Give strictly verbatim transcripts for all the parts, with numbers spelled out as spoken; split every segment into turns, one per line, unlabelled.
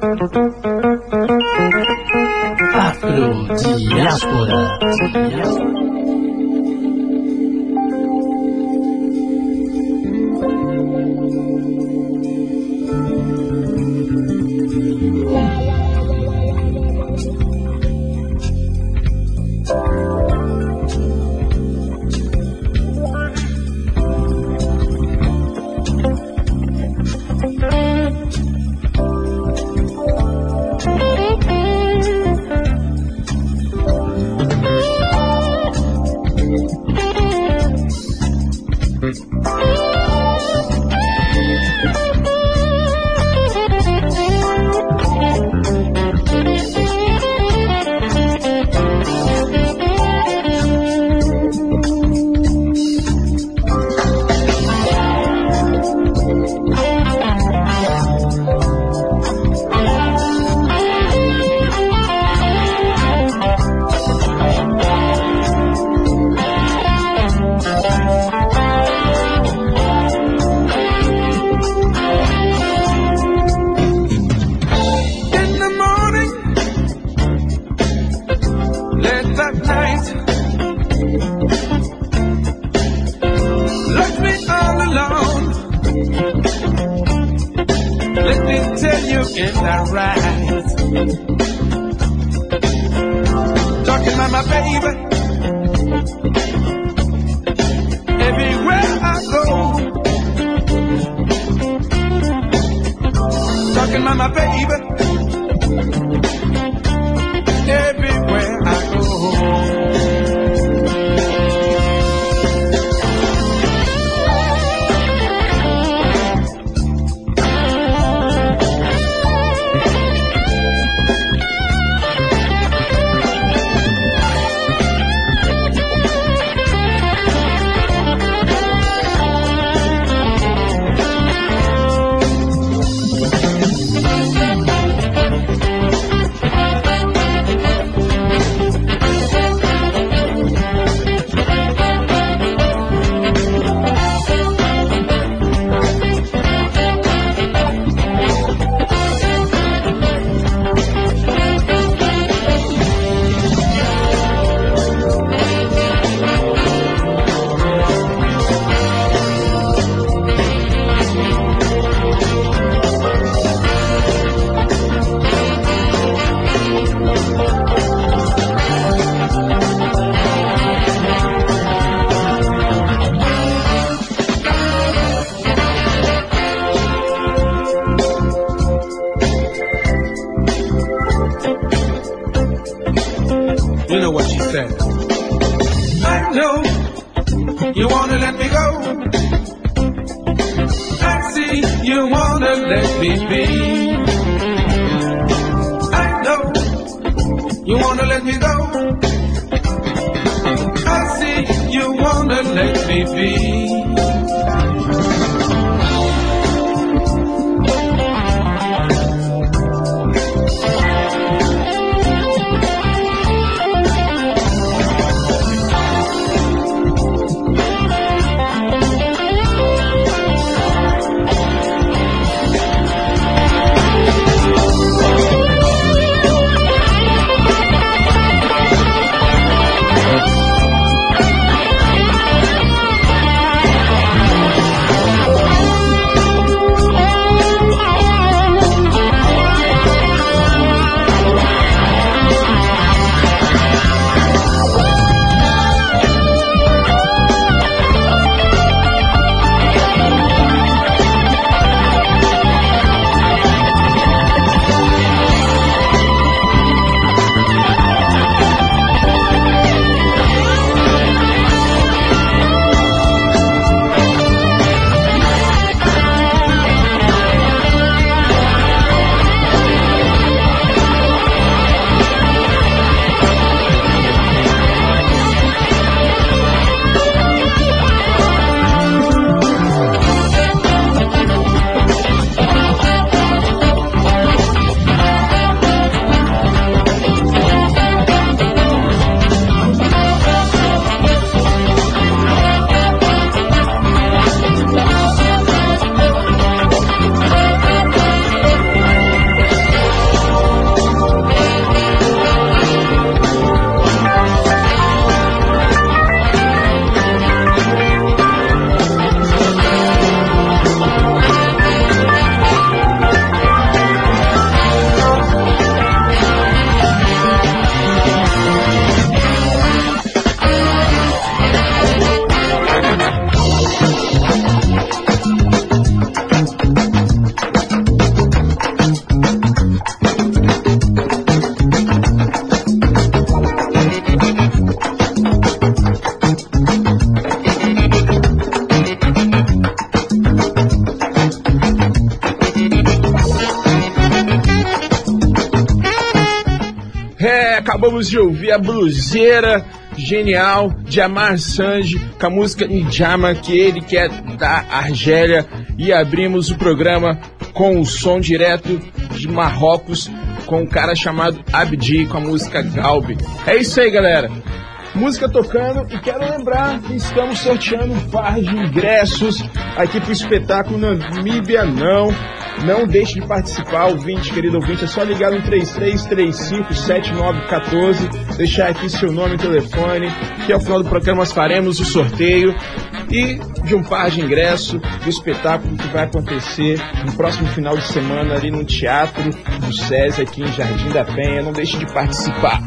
Afro-Diáspora.
É, acabamos de ouvir a bluseira genial de Amar Sanji com a música Njama, que ele que é da Argélia, e abrimos o programa com o som direto de Marrocos com um cara chamado Abdi com a música Galbi. É isso aí, galera. Música tocando, e quero lembrar que estamos sorteando um par de ingressos aqui pro espetáculo Namíbia Não. Não deixe de participar, ouvinte, querido ouvinte, é só ligar no três três três cinco sete nove um quatro, deixar aqui seu nome e telefone, que ao final do programa nós faremos o sorteio e de um par de ingresso do espetáculo que vai acontecer no próximo final de semana ali no Teatro do SESI, aqui em Jardim da Penha. Não deixe de participar.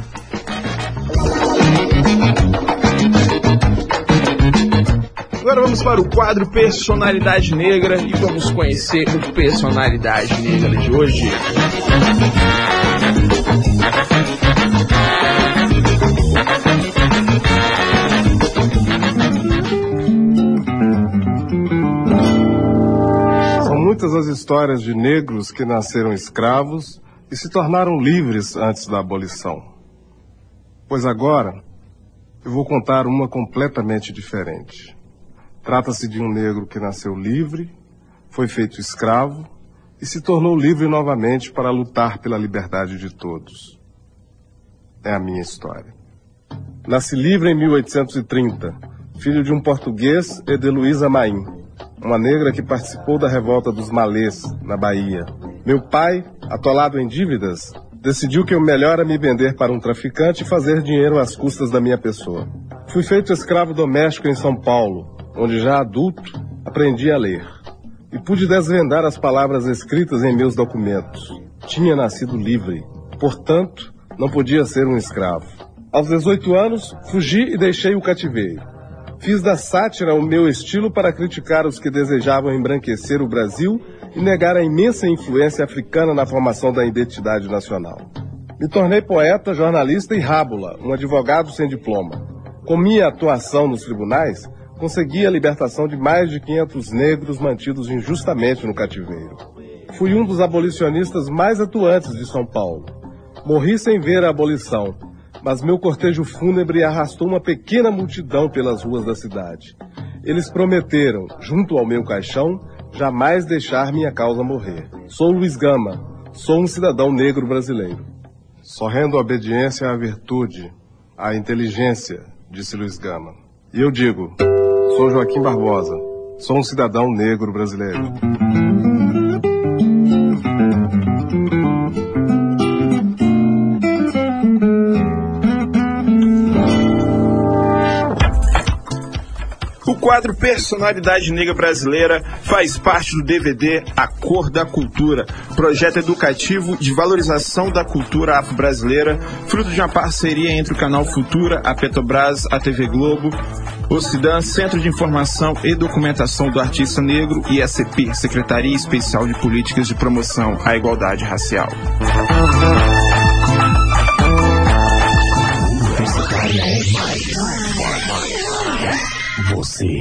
Agora vamos para o quadro Personalidade Negra e vamos conhecer o Personalidade Negra de hoje.
São muitas as histórias de negros que nasceram escravos e se tornaram livres antes da abolição. Pois agora eu vou contar uma completamente diferente. Trata-se de um negro que nasceu livre, foi feito escravo e se tornou livre novamente para lutar pela liberdade de todos. É a minha história. Nasci livre em mil oitocentos e trinta, filho de um português e de Luísa Maim, uma negra que participou da revolta dos Malês, na Bahia. Meu pai, atolado em dívidas, decidiu que o melhor era me vender para um traficante e fazer dinheiro às custas da minha pessoa. Fui feito escravo doméstico em São Paulo, onde já adulto aprendi a ler. E pude desvendar as palavras escritas em meus documentos. Tinha nascido livre, portanto, não podia ser um escravo. Aos dezoito anos, fugi e deixei o cativeiro. Fiz da sátira o meu estilo para criticar os que desejavam embranquecer o Brasil e negar a imensa influência africana na formação da identidade nacional. Me tornei poeta, jornalista e rábula, um advogado sem diploma. Com minha atuação nos tribunais, consegui a libertação de mais de quinhentos negros mantidos injustamente no cativeiro. Fui um dos abolicionistas mais atuantes de São Paulo. Morri sem ver a abolição, mas meu cortejo fúnebre arrastou uma pequena multidão pelas ruas da cidade. Eles prometeram, junto ao meu caixão, jamais deixar minha causa morrer. Sou Luiz Gama, sou um cidadão negro brasileiro. Só rendo obediência à virtude, à inteligência, disse Luiz Gama. E eu digo... Sou Joaquim Barbosa, sou um cidadão negro brasileiro.
O quadro Personalidade Negra Brasileira faz parte do D V D A Cor da Cultura, projeto educativo de valorização da cultura afro-brasileira, fruto de uma parceria entre o Canal Futura, a Petrobras, a T V Globo, o CIDAN, Centro de Informação e Documentação do Artista Negro, e a C P, Secretaria Especial de Políticas de Promoção à Igualdade Racial.
Universitária é mais. Você.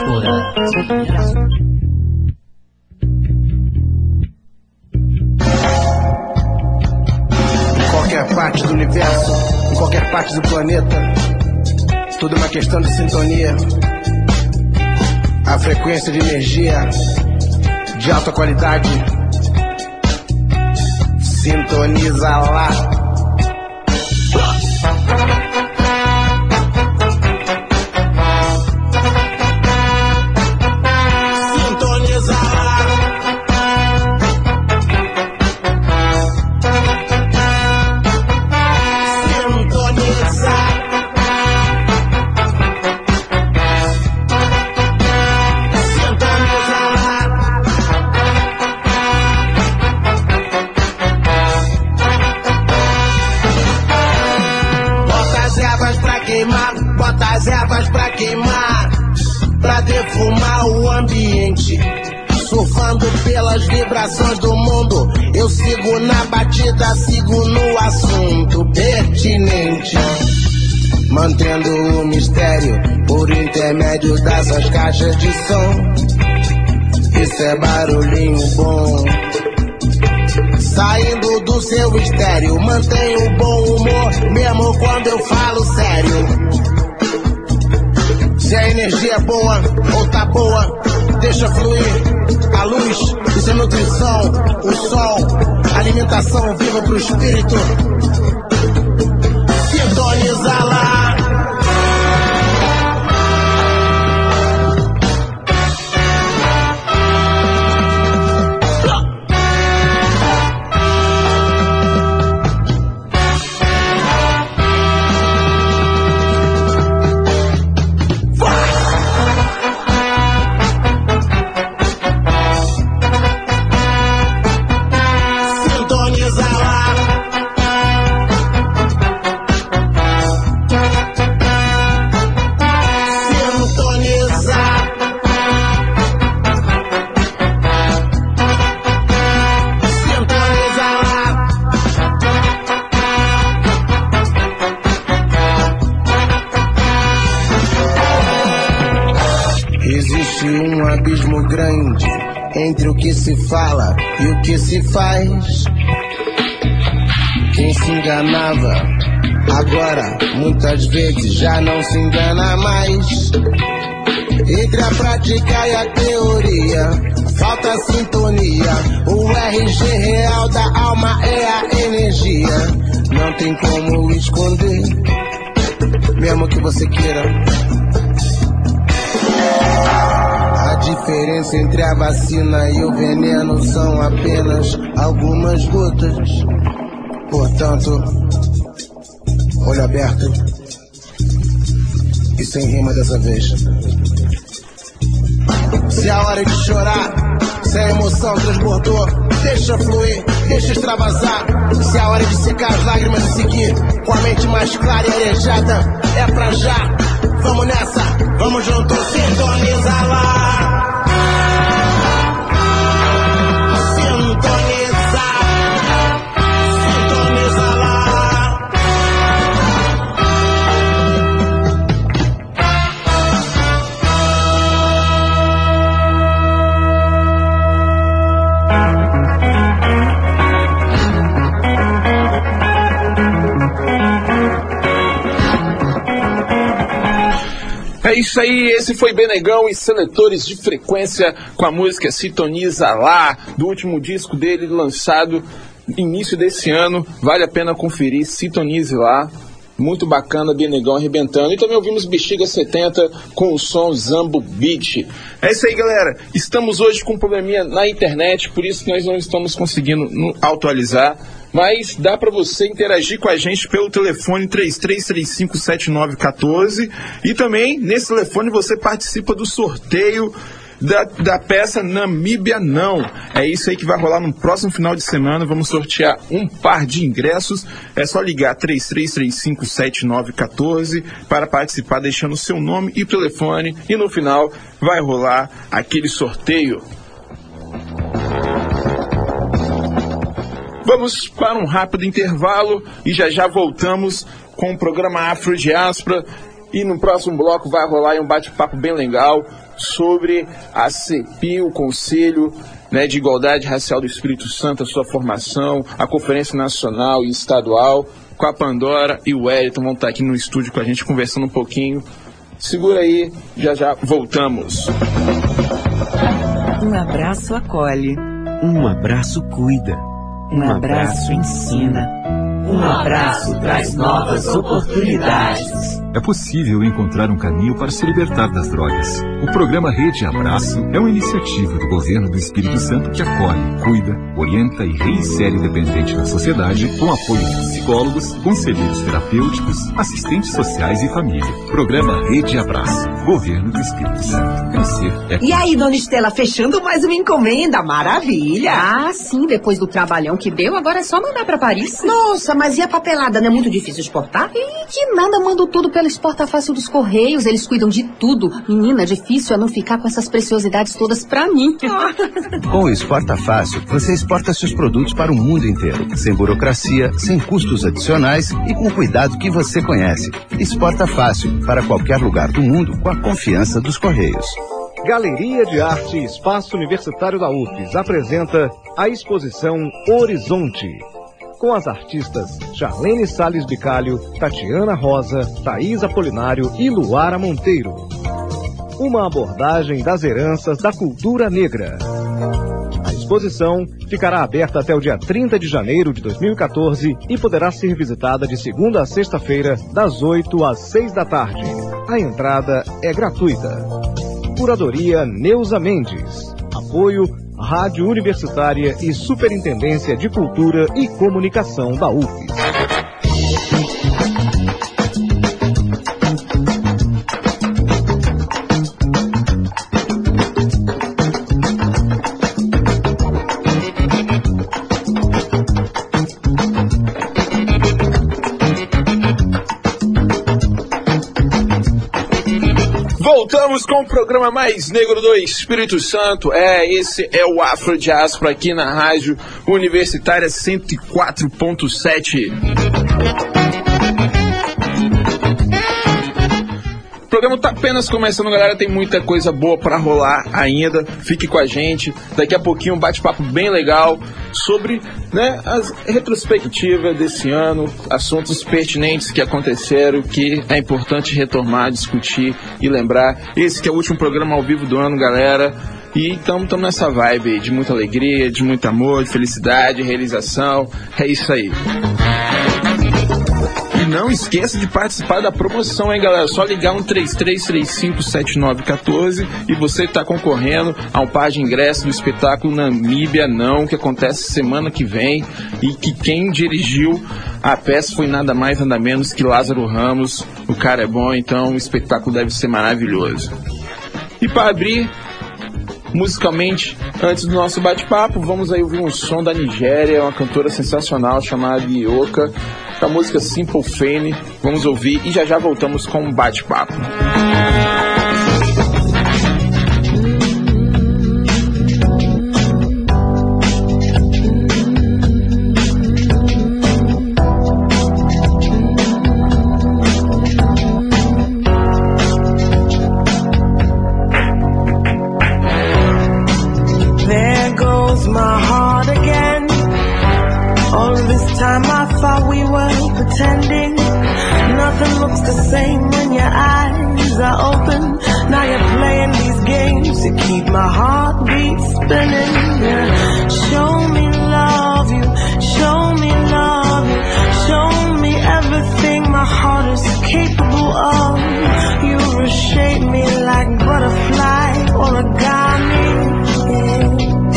Diáspora.
Em qualquer parte do universo, em qualquer parte do planeta, tudo é uma questão de sintonia. A frequência de energia de alta qualidade sintoniza lá. Bota as ervas pra queimar, pra defumar o ambiente. Surfando pelas vibrações do mundo, eu sigo na batida, sigo no assunto pertinente. Mantendo o mistério por intermédio dessas caixas de som. Isso é barulhinho bom. Saindo do seu estéreo, mantenho o bom humor, mesmo quando eu falo sério. Se a energia é boa ou tá boa, deixa fluir a luz, isso é nutrição, o sol, alimentação viva pro espírito. Sintoniza lá. Grande entre o que se fala e o que se faz. Quem se enganava agora muitas vezes já não se engana mais. Entre a prática e a teoria falta sintonia. O R G real da alma é a energia. Não tem como esconder, mesmo que você queira. A diferença entre a vacina e o veneno são apenas algumas gotas. Portanto, olho aberto e sem rima dessa vez. Se a hora de chorar, se a emoção transbordou, deixa fluir, deixa extravasar. Se a hora de secar as lágrimas e seguir com a mente mais clara e arejada, é pra já. Vamos nessa, vamos juntos, sintoniza lá. Sintoniza, sintoniza lá.
É isso aí, esse foi Benegão e Seletores de Frequência com a música Sintoniza Lá, do último disco dele lançado início desse ano. Vale a pena conferir, Sintonize Lá, muito bacana, Benegão arrebentando. E também ouvimos Bexiga setenta com o som Zambo Beat. É isso aí, galera, estamos hoje com um probleminha na internet, por isso que nós não estamos conseguindo atualizar. Mas dá para você interagir com a gente pelo telefone três três três cinco sete nove um quatro e também nesse telefone você participa do sorteio da, da peça Namíbia Não. É isso aí que vai rolar no próximo final de semana. Vamos sortear um par de ingressos. É só ligar três três três cinco sete nove um quatro para participar, deixando o seu nome e telefone, e no final vai rolar aquele sorteio. Vamos para um rápido intervalo e já já voltamos com o programa Afro Diáspora. E no próximo bloco vai rolar um bate-papo bem legal sobre a C P I, o Conselho, né, de Igualdade Racial do Espírito Santo, a sua formação, a Conferência Nacional e Estadual, com a Pandora e o Wellington vão estar aqui no estúdio com a gente conversando um pouquinho. Segura aí, já já voltamos.
Um abraço acolhe.
Um abraço cuida.
Um abraço ensina.
Um abraço traz novas oportunidades.
É possível encontrar um caminho para se libertar das drogas. O programa Rede Abraço é uma iniciativa do governo do Espírito Santo que acolhe, cuida, orienta e reinsere o dependente na sociedade com apoio de psicólogos, conselheiros terapêuticos, assistentes sociais e família. Programa Rede Abraço, governo do Espírito Santo. Crescer é...
E aí, dona Estela, fechando mais uma encomenda, maravilha!
Ah, sim, depois do trabalhão que deu, agora é só mandar pra Paris.
Nossa, mas e a papelada, não é muito difícil exportar?
E que nada, mando tudo pelo Exporta Fácil dos Correios, eles cuidam de tudo. Menina, difícil é não ficar com essas preciosidades todas pra mim.
Com o Exporta Fácil, você exporta seus produtos para o mundo inteiro, sem burocracia, sem custos adicionais e com o cuidado que você conhece. Exporta Fácil, para qualquer lugar do mundo, com a confiança dos Correios.
Galeria de Arte Espaço Universitário da U F E S apresenta a exposição Horizonte, com as artistas Charlene Salles Bicalho, Tatiana Rosa, Thaís Apolinário e Luara Monteiro. Uma abordagem das heranças da cultura negra. A exposição ficará aberta até o dia trinta de janeiro de dois mil e quatorze e poderá ser visitada de segunda a sexta-feira, das oito às seis da tarde. A entrada é gratuita. Curadoria Neuza Mendes. Apoio Rádio Universitária e Superintendência de Cultura e Comunicação da U F E S.
Voltamos com o programa mais negro do Espírito Santo. É, esse é o Afro Diáspora aqui na Rádio Universitária cento e quatro ponto sete. O programa tá apenas começando, galera. Tem muita coisa boa pra rolar ainda. Fique com a gente. Daqui a pouquinho um bate-papo bem legal sobre, né, as retrospectivas desse ano, assuntos pertinentes que aconteceram, que é importante retomar, discutir e lembrar. Esse que é o último programa ao vivo do ano, galera. E estamos nessa vibe aí de muita alegria, de muito amor, de felicidade, realização. É isso aí. E não esqueça de participar da promoção, hein, galera? Só ligar um três três três cinco sete nove um quatro e você está concorrendo a um par de ingressos do espetáculo Namíbia Não, que acontece semana que vem, e que quem dirigiu a peça foi nada mais, nada menos que Lázaro Ramos. O cara é bom, então o espetáculo deve ser maravilhoso. E para abrir musicalmente, antes do nosso bate-papo, vamos aí ouvir um som da Nigéria, uma cantora sensacional chamada Ioka, a música Simple Fane. Vamos ouvir e já já voltamos com um bate-papo.
There goes my heart again. All this time I thought we were pretending. Nothing looks the same when your eyes are open. Now you're playing these games to keep my heartbeat spinning. Yeah. Show me love you, show me love you, show me everything my heart is capable of. You reshape me like butterfly origami. Yeah.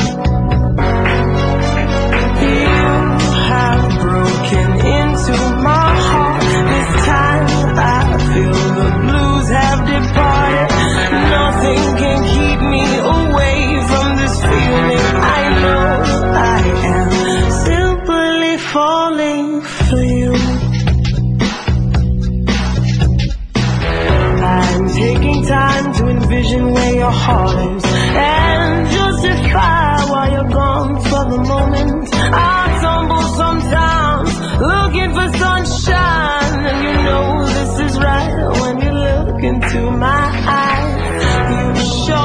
Broken into my heart. This time I feel the blues have departed. Nothing can keep me away from this feeling. I know I am simply falling for you. I'm taking time to envision where your heart is and justify why you're gone for the moment. I tumble sometimes looking for sunshine, and you know this is right when you look into my eyes. You show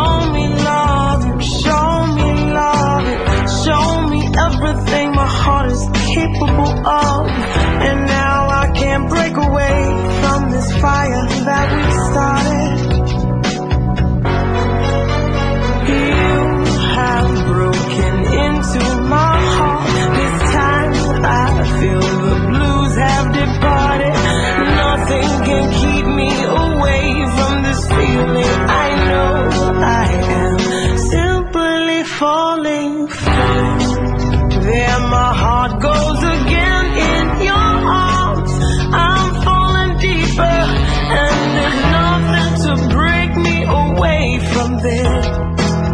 capable of. And now I can't break away from this fire that we started. You have broken into my heart. This time I feel the blues have departed. Nothing can keep me away from this feeling. I know I am simply falling for. There my heart goes again in your arms. I'm falling deeper, and there's nothing to break me away from this.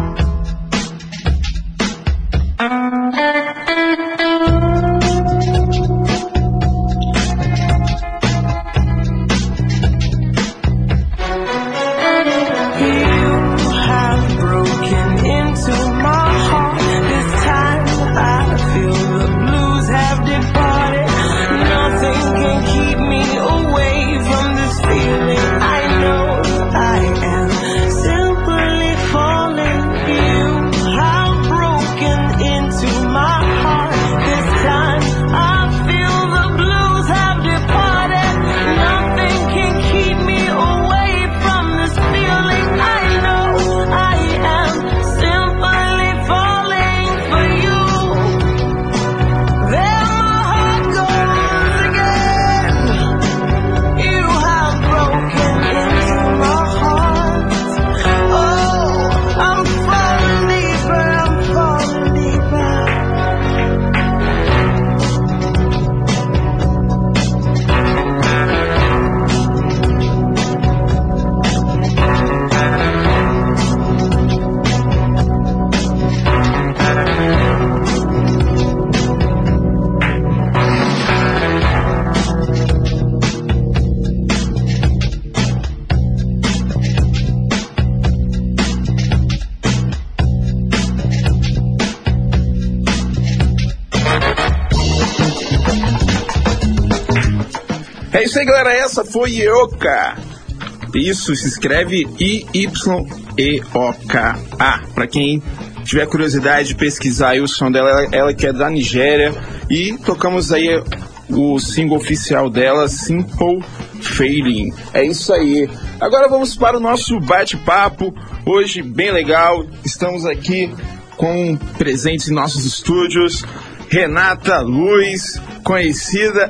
É isso aí, galera, essa foi Ioka. Isso, se escreve I Y E O K A. Pra quem tiver curiosidade de pesquisar aí o som dela, ela, ela que é da Nigéria. E tocamos aí o single oficial dela, Simple Failing. É isso aí. Agora vamos para o nosso bate-papo. Hoje, bem legal. Estamos aqui com presentes em nossos estúdios. Renata Luz, conhecida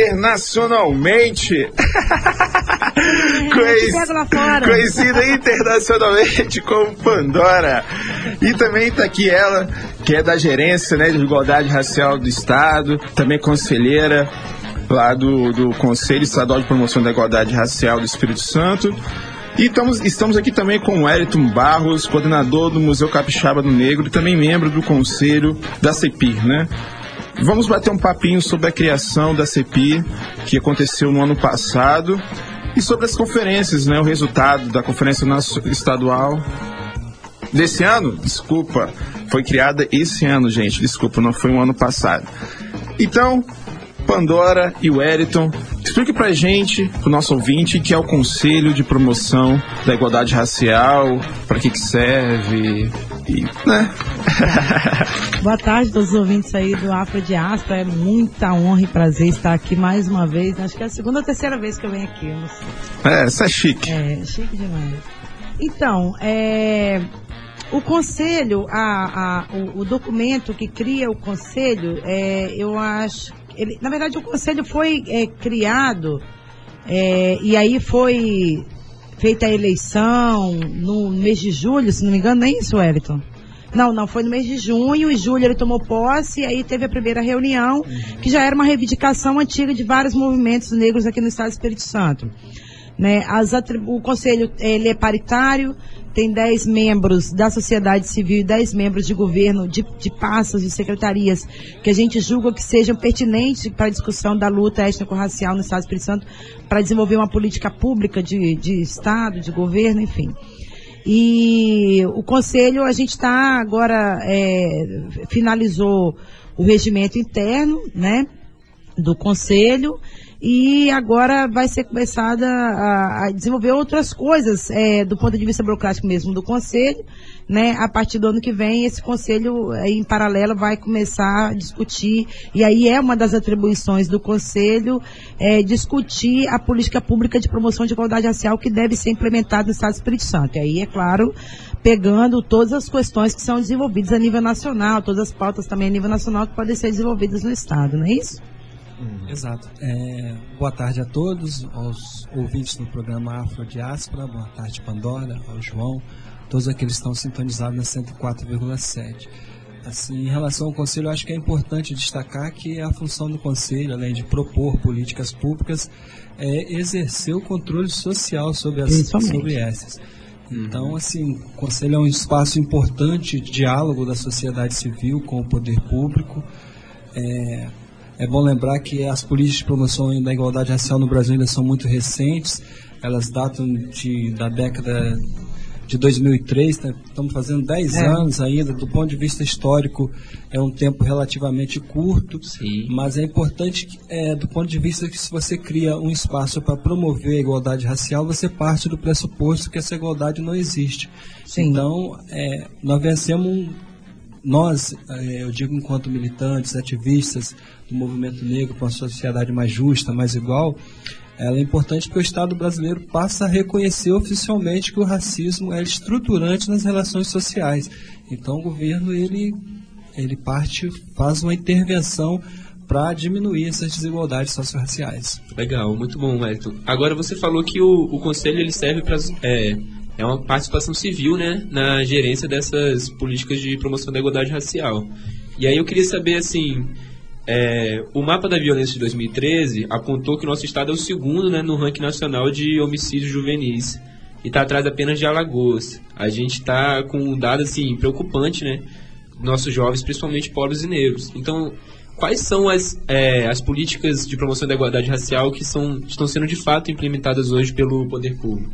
internacionalmente. Conhec... Conhecida internacionalmente como Pandora. E também está aqui ela, que é da gerência, né, de igualdade racial do Estado, também conselheira lá do, do Conselho Estadual de Promoção da Igualdade Racial do Espírito Santo. E estamos, estamos aqui também com o Wellington Barros, coordenador do Museu Capixaba do Negro e também membro do Conselho da CEPIR, né? Vamos bater um papinho sobre a criação da CEPIR, que aconteceu no ano passado, e sobre as conferências, né? O resultado da Conferência Estadual desse ano, desculpa, foi criada esse ano, gente, desculpa, não foi um ano passado. Então, Pandora e Wellington, explique pra gente, pro nosso ouvinte, que é o Conselho de Promoção da Igualdade Racial, para que que serve, e, né?
Boa tarde a todos os ouvintes aí do Afrodiaspora, é muita honra e prazer estar aqui mais uma vez, acho que é a segunda ou terceira vez que eu venho aqui, eu não sei.
É, isso é chique.
É, chique demais. Então, é... O conselho, a, a, o, o documento que cria o conselho, é, eu acho, ele, na verdade o conselho foi é, criado é, e aí foi feita a eleição no mês de julho, se não me engano, não é isso, Wellington? Não, não, foi no mês de junho, e julho ele tomou posse, e aí teve a primeira reunião, que já era uma reivindicação antiga de vários movimentos negros aqui no estado do Espírito Santo. Né, as atribu- o conselho ele é paritário, tem dez membros da sociedade civil e dez membros de governo, de, de pastas, de secretarias, que a gente julga que sejam pertinentes para a discussão da luta étnico-racial no estado do Espírito Santo, para desenvolver uma política pública de, de estado, de governo, enfim. E o conselho, a gente está agora, é, finalizou o regimento interno, né? do conselho, e agora vai ser começada a, a desenvolver outras coisas é, do ponto de vista burocrático mesmo do conselho, né? A partir do ano que vem esse conselho é, em paralelo vai começar a discutir, e aí é uma das atribuições do conselho é, discutir a política pública de promoção de igualdade racial que deve ser implementada no Estado do Espírito Santo. E aí, é claro, pegando todas as questões que são desenvolvidas a nível nacional, todas as pautas também a nível nacional que podem ser desenvolvidas no Estado, não é isso?
Exato. É, boa tarde a todos, aos ouvintes do programa Afrodiáspora, boa tarde Pandora, ao João, todos aqueles que estão sintonizados na cento e quatro vírgula sete. Assim, em relação ao Conselho, eu acho que é importante destacar que a função do Conselho, além de propor políticas públicas, é exercer o controle social sobre, as, sobre essas. Então, assim, o Conselho é um espaço importante de diálogo da sociedade civil com o poder público. É, É bom lembrar que as políticas de promoção da igualdade racial no Brasil ainda são muito recentes, elas datam de, da década de dois mil e três, né? Estamos fazendo dez é. anos ainda, do ponto de vista histórico é um tempo relativamente curto, Sim. mas é importante é, do ponto de vista que se você cria um espaço para promover a igualdade racial, você parte do pressuposto que essa igualdade não existe. Sim. Então, é, nós vencemos... Nós, eu digo enquanto militantes, ativistas do movimento negro para uma sociedade mais justa, mais igual, ela é importante porque o Estado brasileiro passa a reconhecer oficialmente que o racismo é estruturante nas relações sociais. Então o governo, ele, ele parte, faz uma intervenção para diminuir essas desigualdades sociorraciais.
Legal, muito bom, Wellington. Agora você falou que o, o Conselho ele serve para... É... É uma participação civil, né, na gerência dessas políticas de promoção da igualdade racial. E aí eu queria saber, assim, é, o mapa da violência de dois mil e treze apontou que o nosso estado é o segundo, né, no ranking nacional de homicídios juvenis. E está atrás apenas de Alagoas. A gente está com um dado, assim, preocupante, né, nossos jovens, principalmente pobres e negros. Então, quais são as, é, as políticas de promoção da igualdade racial que são, estão sendo de fato implementadas hoje pelo poder público?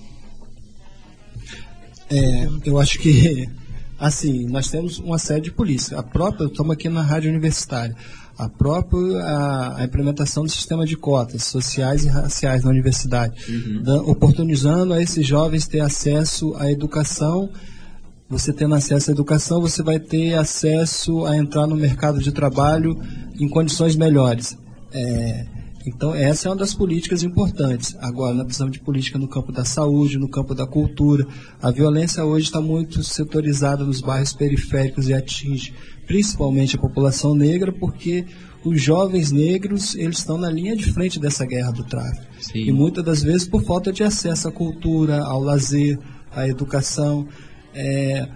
É, eu acho que, assim, nós temos uma série de políticas. A própria, estamos aqui na rádio universitária, a própria a, a implementação do sistema de cotas sociais e raciais na universidade, uhum. da, oportunizando a esses jovens ter acesso à educação. Você tendo acesso à educação, você vai ter acesso a entrar no mercado de trabalho em condições melhores. É, Então, essa é uma das políticas importantes. Agora, nós precisamos de política no campo da saúde, no campo da cultura. A violência hoje está muito setorizada nos bairros periféricos e atinge principalmente a população negra, porque os jovens negros eles estão na linha de frente dessa guerra do tráfico. Sim. E muitas das vezes por falta de acesso à cultura, ao lazer, à educação. É,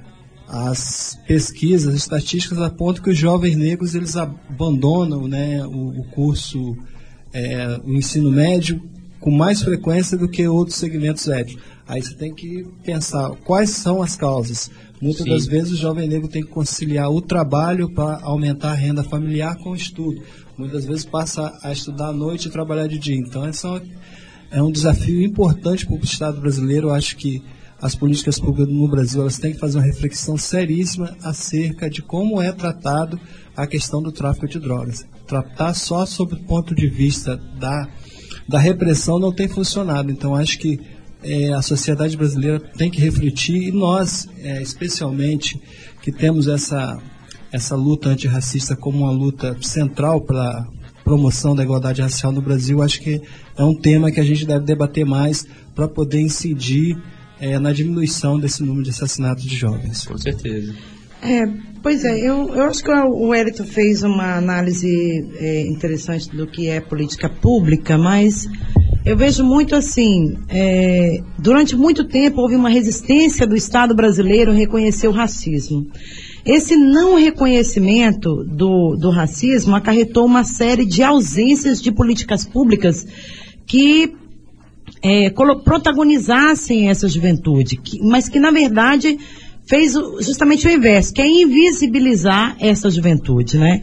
as pesquisas, as estatísticas apontam que os jovens negros eles abandonam, né, o, o curso... É, o ensino médio com mais frequência do que outros segmentos étnicos. Aí você tem que pensar quais são as causas. Muitas Sim. das vezes o jovem negro tem que conciliar o trabalho para aumentar a renda familiar com o estudo. Muitas vezes passa a estudar à noite e trabalhar de dia. Então esse é um desafio importante para o Estado brasileiro. Eu acho que as políticas públicas no Brasil elas têm que fazer uma reflexão seríssima acerca de como é tratado a questão do tráfico de drogas. Tratar só sob o ponto de vista da, da repressão não tem funcionado. Então, acho que é, a sociedade brasileira tem que refletir, e nós, é, especialmente, que temos essa, essa luta antirracista como uma luta central para a promoção da igualdade racial no Brasil, acho que é um tema que a gente deve debater mais para poder incidir é, na diminuição desse número de assassinatos de jovens.
Com certeza.
É, pois é, eu, eu acho que o Wellington fez uma análise é, interessante do que é política pública, mas eu vejo muito assim, é, durante muito tempo houve uma resistência do Estado brasileiro a reconhecer o racismo. Esse não reconhecimento do, do racismo acarretou uma série de ausências de políticas públicas que é, protagonizassem essa juventude, que, mas que na verdade fez justamente o inverso, que é invisibilizar essa juventude, né?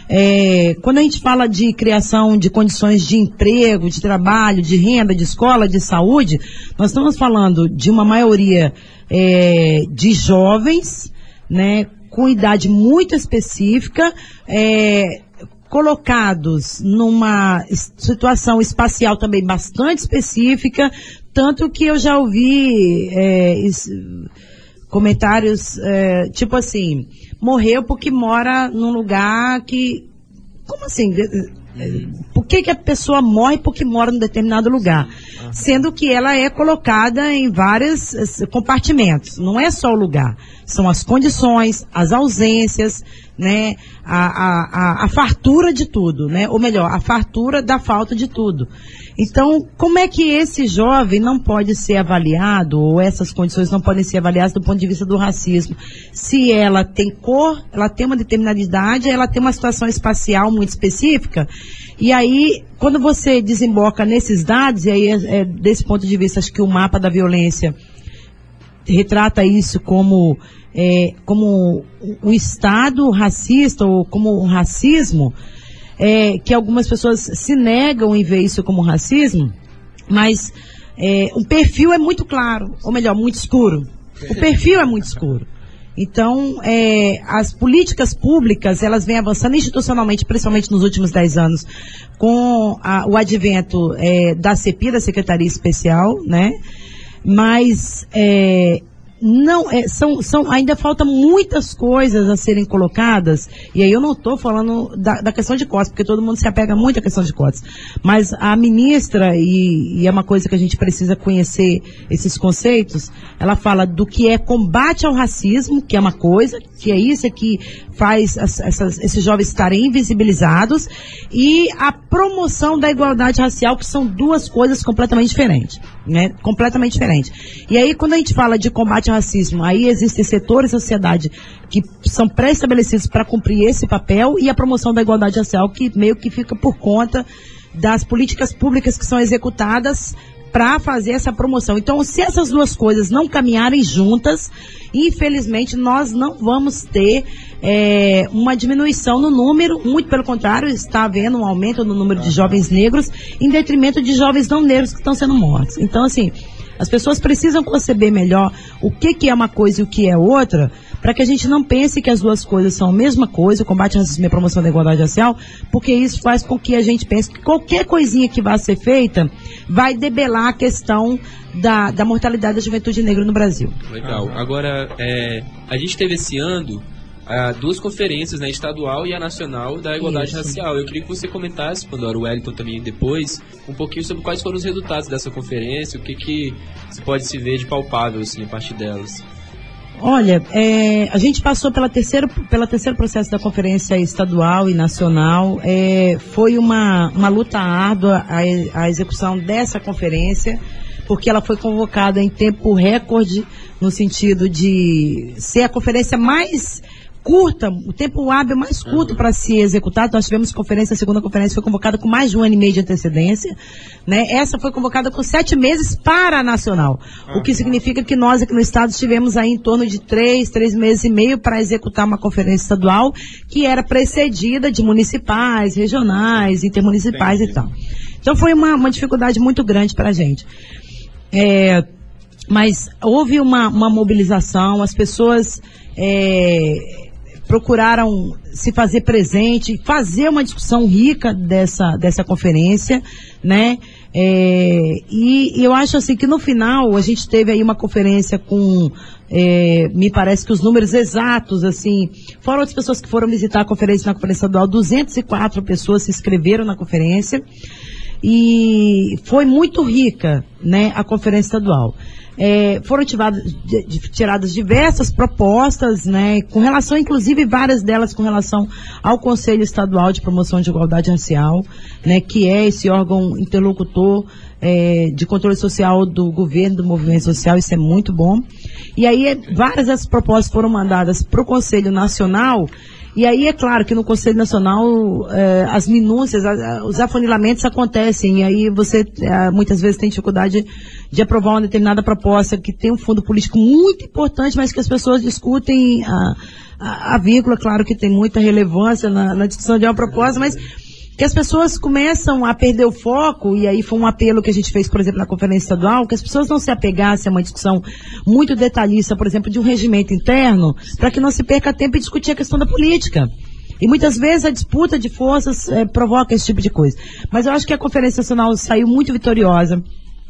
É, quando a gente fala de criação de condições de emprego, de trabalho, de renda, de escola, de saúde, nós estamos falando de uma maioria é, de jovens, né, com idade muito específica, é, colocados numa situação espacial também bastante específica, tanto que eu já ouvi é, is, comentários é, tipo assim, morreu porque mora num lugar que... Como assim? Por que, que a pessoa morre porque mora num determinado lugar? Sendo que ela é colocada em vários compartimentos. Não é só o lugar. São as condições, as ausências, né? A, a, a, a fartura de tudo, né? Ou melhor, a fartura da falta de tudo. Então, como é que esse jovem não pode ser avaliado, ou essas condições não podem ser avaliadas do ponto de vista do racismo? Se ela tem cor, ela tem uma determinada idade, ela tem uma situação espacial muito específica, e aí, quando você desemboca nesses dados, e aí é, é, desse ponto de vista, acho que o mapa da violência retrata isso como, é, como o Estado racista, ou como o racismo, É, que algumas pessoas se negam em ver isso como racismo, mas é, o perfil é muito claro, ou melhor, muito escuro. O perfil é muito escuro. Então, é, as políticas públicas, elas vêm avançando institucionalmente, principalmente nos últimos dez anos, com a, o advento é, da C E P I, da Secretaria Especial, né? Mas é, não, é, são, são, ainda falta muitas coisas a serem colocadas, e aí eu não estou falando da, da questão de cotas, porque todo mundo se apega muito à questão de cotas, mas a ministra, e, e é uma coisa que a gente precisa conhecer esses conceitos, ela fala do que é combate ao racismo, que é uma coisa, que é isso que faz as, essas, esses jovens estarem invisibilizados, e a promoção da igualdade racial, que são duas coisas completamente diferentes, né? Completamente diferentes. E aí, quando a gente fala de combate ao racismo, aí existem setores da sociedade que são pré-estabelecidos para cumprir esse papel, e a promoção da igualdade racial, que meio que fica por conta das políticas públicas que são executadas para fazer essa promoção. Então, se essas duas coisas não caminharem juntas, infelizmente nós não vamos ter é, uma diminuição no número, muito pelo contrário, está havendo um aumento no número de jovens negros em detrimento de jovens não negros que estão sendo mortos. Então, assim, as pessoas precisam conceber melhor o que, que é uma coisa e o que é outra, para que a gente não pense que as duas coisas são a mesma coisa, o combate ao racismo e a promoção da igualdade racial, porque isso faz com que a gente pense que qualquer coisinha que vá ser feita vai debelar a questão da, da mortalidade da juventude negra no Brasil.
Legal. Agora, é, a gente teve esse ano ah, duas conferências, né, estadual e a nacional da igualdade Isso. racial. Eu queria que você comentasse, Pandora, o Wellington também depois, um pouquinho sobre quais foram os resultados dessa conferência, o que, que se pode se ver de palpável assim, a partir delas.
Olha, é, a gente passou pela terceira, pela terceiro processo da conferência estadual e nacional. É, foi uma, uma luta árdua a, a execução dessa conferência, porque ela foi convocada em tempo recorde, no sentido de ser a conferência mais curta, o tempo hábil mais curto para se executar. Nós tivemos conferência, a segunda conferência foi convocada com mais de um ano e meio de antecedência, né? Essa foi convocada com sete meses para a nacional, o que significa que nós aqui no estado tivemos aí em torno de três, três meses e meio para executar uma conferência estadual, que era precedida de municipais, regionais, intermunicipais Entendi. E tal. Então foi uma, uma dificuldade muito grande para a gente. É, mas houve uma, uma mobilização, as pessoas é, procuraram se fazer presente, fazer uma discussão rica dessa, dessa conferência, né? É, e, e eu acho assim que no final a gente teve aí uma conferência com, é, me parece que os números exatos, assim, foram outras pessoas que foram visitar a conferência na conferência estadual, duzentas e quatro pessoas se inscreveram na conferência, e foi muito rica, né, a conferência estadual. É, foram tiradas, tiradas diversas propostas, né, com relação, inclusive várias delas com relação ao Conselho Estadual de Promoção de Igualdade Racial, né, que é esse órgão interlocutor é, de controle social do governo, do movimento social. Isso é muito bom. E aí várias dessas propostas foram mandadas para o Conselho Nacional. E aí é claro que no Conselho Nacional eh, as minúcias, a, os afunilamentos acontecem, e aí você eh, muitas vezes tem dificuldade de aprovar uma determinada proposta que tem um fundo político muito importante, mas que as pessoas discutem a, a, a vírgula. Claro que tem muita relevância na, na discussão de uma proposta, mas que as pessoas começam a perder o foco, e aí foi um apelo que a gente fez, por exemplo, na conferência estadual, que as pessoas não se apegassem a uma discussão muito detalhista, por exemplo, de um regimento interno, para que não se perca tempo em discutir a questão da política. E muitas vezes a disputa de forças é, provoca esse tipo de coisa. Mas eu acho que a Conferência Nacional saiu muito vitoriosa,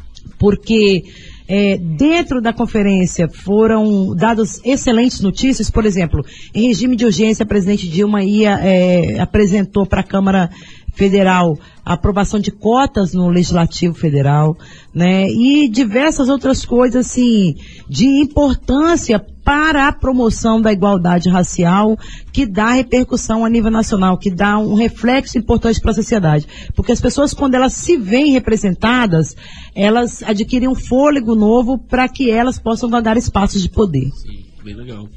porque é, dentro da conferência foram dadas excelentes notícias. Por exemplo, em regime de urgência, a presidente Dilma ia, é, apresentou para a Câmara Federal a aprovação de cotas no Legislativo Federal, né, e diversas outras coisas, assim, de importância para a promoção da igualdade racial, que dá repercussão a nível nacional, que dá um reflexo importante para a sociedade. Porque as pessoas, quando elas se veem representadas, elas adquirem um fôlego novo para que elas possam galgar espaços de poder.
Sim, bem legal.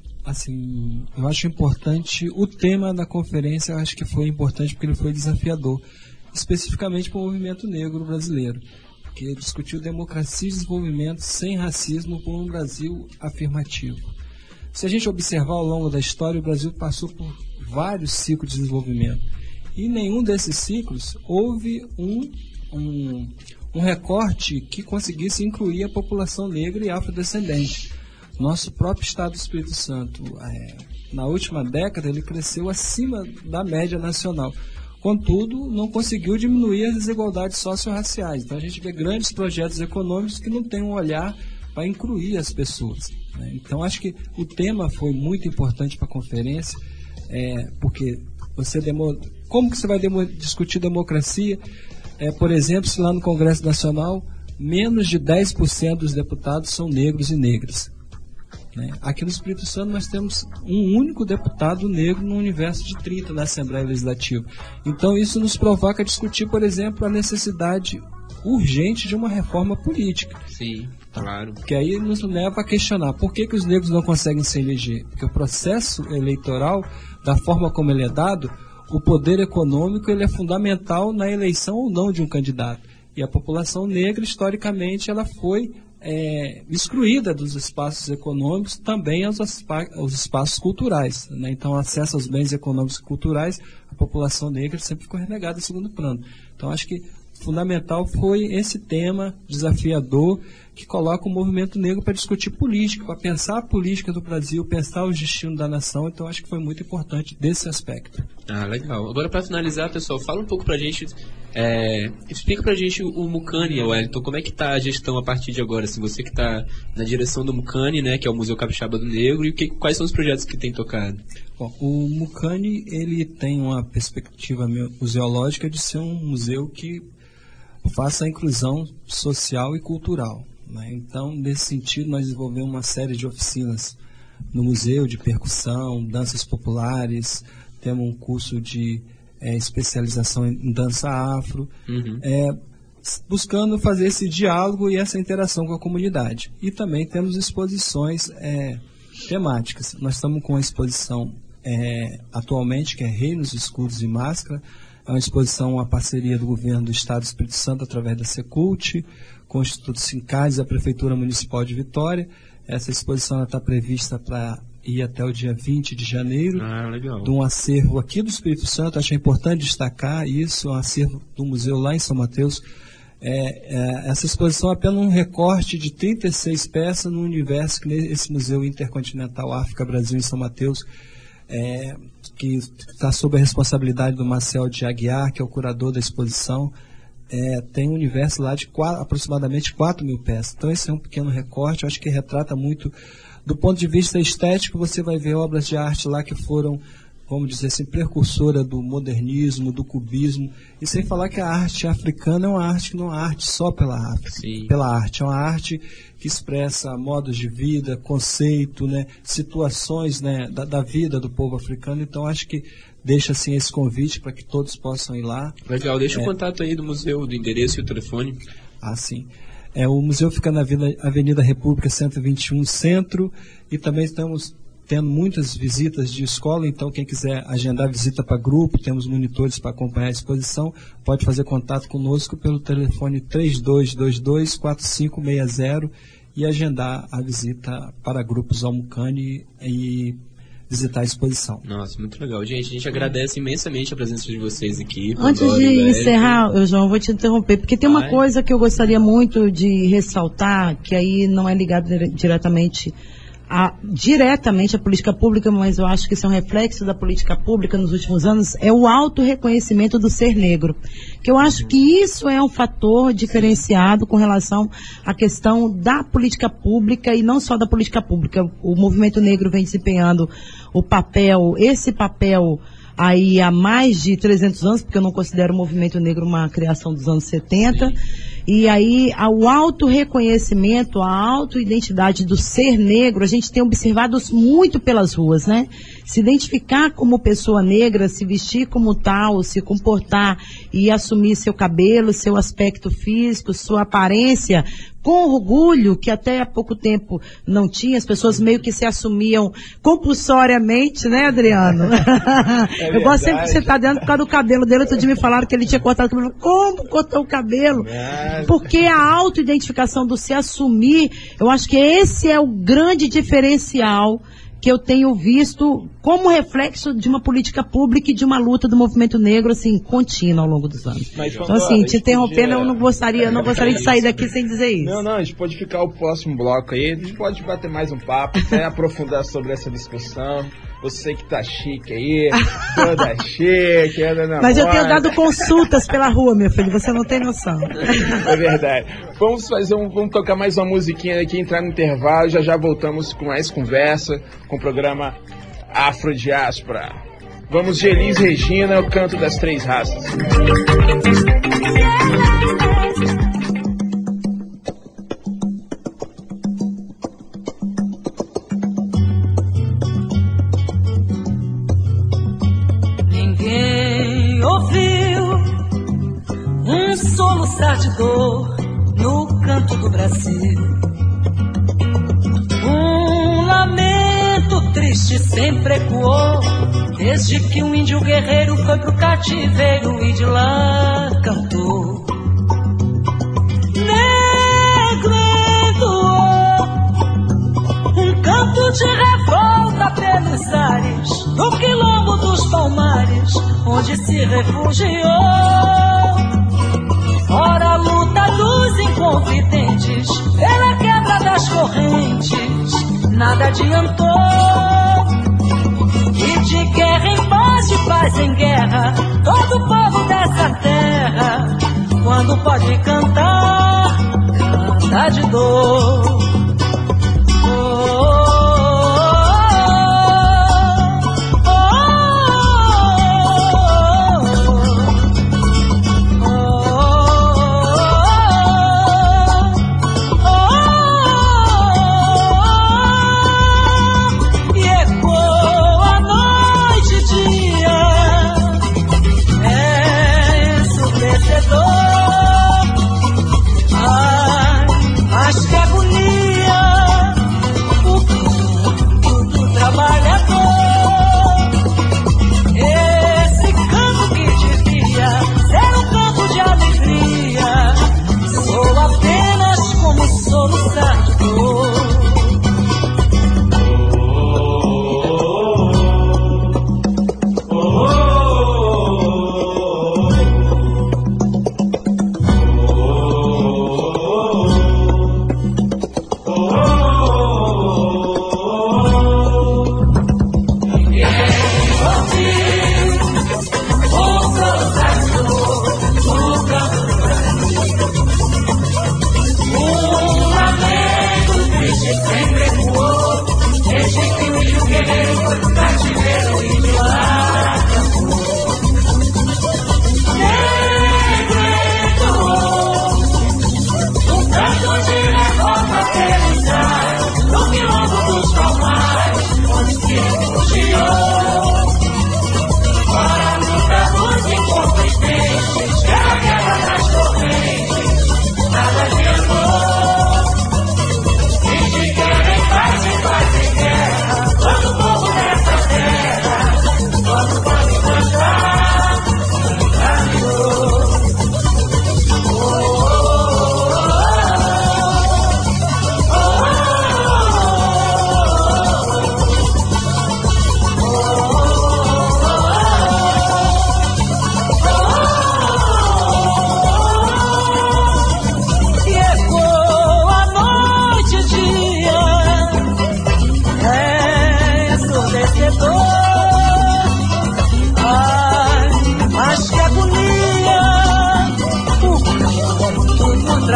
Assim, eu acho importante o tema da conferência, eu acho que foi importante porque ele foi desafiador, especificamente para o movimento negro brasileiro, que discutiu democracia e desenvolvimento sem racismo por um Brasil afirmativo. Se a gente observar ao longo da história, o Brasil passou por vários ciclos de desenvolvimento. E em nenhum desses ciclos houve um, um, um recorte que conseguisse incluir a população negra e afrodescendente. Nosso próprio Estado do Espírito Santo, é, na última década, ele cresceu acima da média nacional. Contudo, não conseguiu diminuir as desigualdades socio-raciais. Então, a gente vê grandes projetos econômicos que não têm um olhar para incluir as pessoas, né? Então, acho que o tema foi muito importante para a conferência, é, porque você demo... como que você vai demo... discutir democracia? É, por exemplo, se lá no Congresso Nacional, menos de dez por cento dos deputados são negros e negras. Aqui no Espírito Santo nós temos um único deputado negro no universo de trinta na Assembleia Legislativa. Então isso nos provoca a discutir, por exemplo, a necessidade urgente de uma reforma política.
Sim, claro.
Que aí nos leva a questionar por que, que os negros não conseguem se eleger. Porque o processo eleitoral, da forma como ele é dado, o poder econômico ele é fundamental na eleição ou não de um candidato. E a população negra, historicamente, ela foi É, excluída dos espaços econômicos, também aos, aos espaços culturais, né? Então, acesso aos bens econômicos e culturais, a população negra sempre ficou renegada em segundo plano. Então, acho que fundamental foi esse tema desafiador que coloca o movimento negro para discutir política, para pensar a política do Brasil, pensar o destino da nação. Então, acho que foi muito importante desse aspecto.
Ah, legal. Agora, para finalizar, pessoal, fala um pouco para a gente, é, explica para a gente o, o Mucani, Wellington, como é que está a gestão a partir de agora? Se você que está na direção do Mucani, né, que é o Museu Capixaba do Negro, e que, quais são os projetos que tem tocado?
Bom, o Mucani, ele tem uma perspectiva museológica de ser um museu que faça a inclusão social e cultural, né? Então, nesse sentido, nós desenvolvemos uma série de oficinas no museu de percussão, danças populares, temos um curso de é, especialização em dança afro, uhum. é, buscando fazer esse diálogo e essa interação com a comunidade. E também temos exposições é, temáticas. Nós estamos com uma exposição é, atualmente, que é Reinos, Escudos e Máscara. É uma exposição, uma parceria do governo do Estado do Espírito Santo através da Secult, com o Instituto Sincades e a Prefeitura Municipal de Vitória. Essa exposição está prevista para ir até o dia vinte de janeiro.
Ah, legal.
De um acervo aqui do Espírito Santo. Achei importante destacar isso, um acervo do museu lá em São Mateus. É, é, essa exposição é apenas um recorte de trinta e seis peças no universo que esse Museu Intercontinental África-Brasil em São Mateus, é, que está sob a responsabilidade do Marcel de Aguiar, que é o curador da exposição, é, tem um universo lá de quatro, aproximadamente quatro mil peças. Então esse é um pequeno recorte, eu acho que retrata muito, do ponto de vista estético, você vai ver obras de arte lá que foram, vamos dizer assim, precursora do modernismo, do cubismo, e sem falar que a arte africana é uma arte que não é arte só pela arte,
Sim.
pela arte, é uma arte que expressa modos de vida, conceito, né, situações, né, da, da vida do povo africano. Então acho que deixa assim esse convite para que todos possam ir lá.
Legal, deixa
é,
o contato aí do museu, do endereço e o telefone.
Ah, sim. É, o museu fica na Avenida República cento e vinte e um, Centro, e também estamos tendo muitas visitas de escola, então quem quiser agendar visita para grupo, temos monitores para acompanhar a exposição, pode fazer contato conosco pelo telefone três dois dois dois, quatro cinco seis zero e agendar a visita para grupos ao Mucani e visitar a exposição.
Nossa, muito legal. Gente, a gente agradece imensamente a presença de vocês aqui.
Antes de encerrar, eu, João, vou te interromper, porque tem uma
Vai.
coisa que eu gostaria muito de ressaltar, que aí não é ligado dire- diretamente a, diretamente a política pública, mas eu acho que isso é um reflexo da política pública nos últimos anos, é o auto-reconhecimento do ser negro. Que eu acho que isso é um fator diferenciado com relação à questão da política pública e não só da política pública. O movimento negro vem desempenhando o papel, esse papel aí há mais de trezentos anos, porque eu não considero o movimento negro uma criação dos anos setenta. E aí, o auto-reconhecimento, a auto-identidade do ser negro, a gente tem observado muito pelas ruas, né? Se identificar como pessoa negra, se vestir como tal, se comportar e assumir seu cabelo, seu aspecto físico, sua aparência, com orgulho, que até há pouco tempo não tinha, as pessoas meio que se assumiam compulsoriamente, né, Adriano? É eu gosto sempre que você está dentro por causa do cabelo dele. Outro dia me falaram que ele tinha cortado o cabelo. Como cortou o cabelo? Porque a autoidentificação do se assumir, eu acho que esse é o grande diferencial que eu tenho visto como reflexo de uma política pública e de uma luta do movimento negro, assim, contínua ao longo dos anos. Mas, então, assim, te interrompendo, podia... eu não gostaria, eu não gostaria de sair daqui sem dizer isso.
Não, não, a gente pode ficar o próximo bloco aí, a gente pode bater mais um papo, até aprofundar sobre essa discussão. Você que tá chique aí, toda chique, anda na
Mas
moda.
Eu tenho dado consultas pela rua, meu filho, você não tem noção.
É verdade. Vamos fazer um, vamos tocar mais uma musiquinha aqui, entrar no intervalo, já já voltamos com mais conversa, com o programa Afrodiáspora. Vamos de Elis Regina, o canto das três raças.
Soluçar de dor no canto do Brasil. Um lamento triste sempre ecoou, desde que um índio guerreiro foi pro cativeiro e de lá cantou. Negro entoou um canto de revolta pelos ares, no quilombo dos Palmares, onde se refugiou. Ora a luta dos inconfidentes, pela quebra das correntes, nada adiantou. E de guerra em paz, de paz em guerra, todo o povo dessa terra, quando pode cantar, canta de dor. Oh, mas que é bonito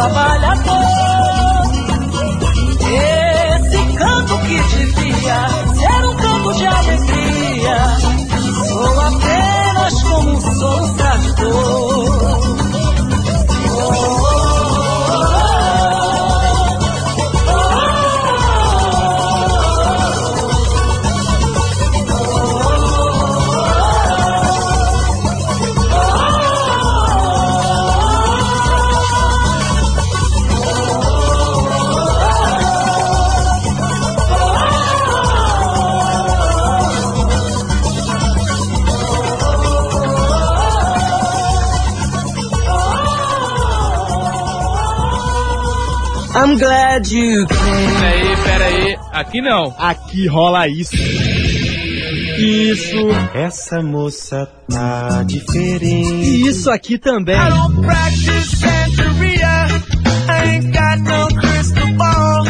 trabalhador. Esse canto que devia ser um canto de alegria, sou apenas como um solo tradutor. I'm glad you came.
Peraí, peraí. Aqui não.
Aqui rola isso. Isso.
Essa moça tá diferente.
E isso aqui também.
I don't practice Santeria. I ain't got no crystal ball.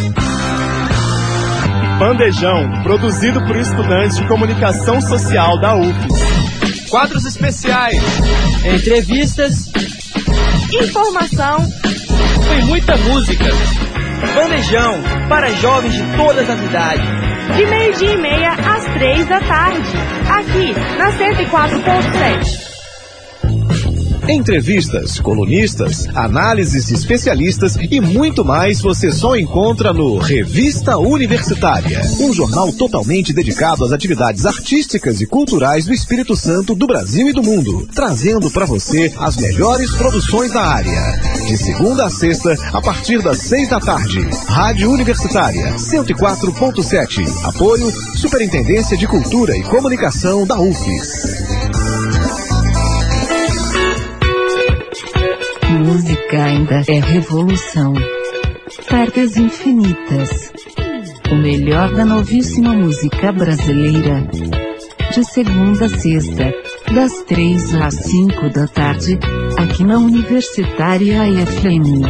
Bandejão, produzido por estudantes de comunicação social da U F S.
Quadros especiais.
Entrevistas.
Informação.
E muita música. Bandejão, para jovens de todas as idades.
De meio-dia e meia às três da tarde. Aqui, na cento e quatro ponto sete.
Entrevistas, colunistas, análises de especialistas e muito mais você só encontra no Revista Universitária, um jornal totalmente dedicado às atividades artísticas e culturais do Espírito Santo, do Brasil e do mundo, trazendo para você as melhores produções da área. De segunda a sexta, a partir das seis da tarde. Rádio Universitária, cento e quatro ponto sete. Apoio, Superintendência de Cultura e Comunicação da U F S.
Música ainda é revolução. Cartas infinitas. O melhor da novíssima música brasileira. De segunda a sexta, das três às cinco da tarde, aqui na Universitária F M.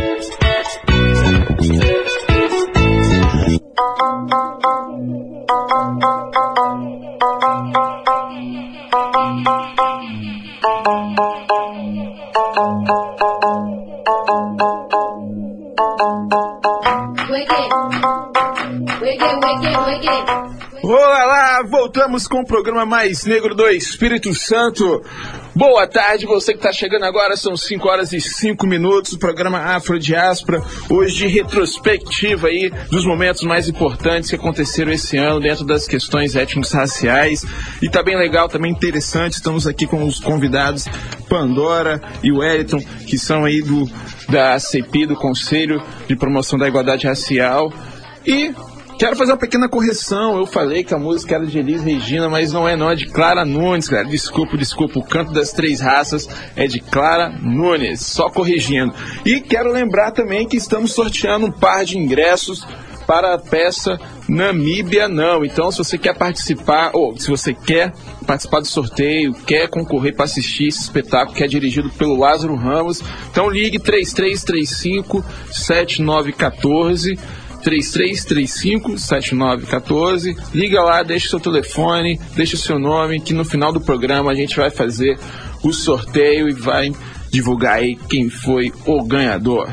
Olá, voltamos com o programa mais negro do Espírito Santo. Boa tarde, você que está chegando agora, são cinco horas e cinco minutos, o programa Afrodiáspora, hoje de retrospectiva aí dos momentos mais importantes que aconteceram esse ano dentro das questões étnico-raciais. E tá bem legal, tá bem interessante, estamos aqui com os convidados Pandora e Wellington, que são aí do, da C E P I, do Conselho de Promoção da Igualdade Racial. E quero fazer uma pequena correção. Eu falei que a música era de Elis Regina, mas não é não, é de Clara Nunes, cara. Desculpa, desculpa. O Canto das Três Raças é de Clara Nunes. Só corrigindo. E quero lembrar também que estamos sorteando um par de ingressos para a peça Namíbia Não. Então, se você quer participar, ou se você quer participar do sorteio, quer concorrer para assistir esse espetáculo que é dirigido pelo Lázaro Ramos, então ligue três três três cinco, sete nove um quatro, três três três cinco, sete nove um quatro, liga lá, deixa o seu telefone, deixa o seu nome, que no final do programa a gente vai fazer o sorteio e vai divulgar aí quem foi o ganhador.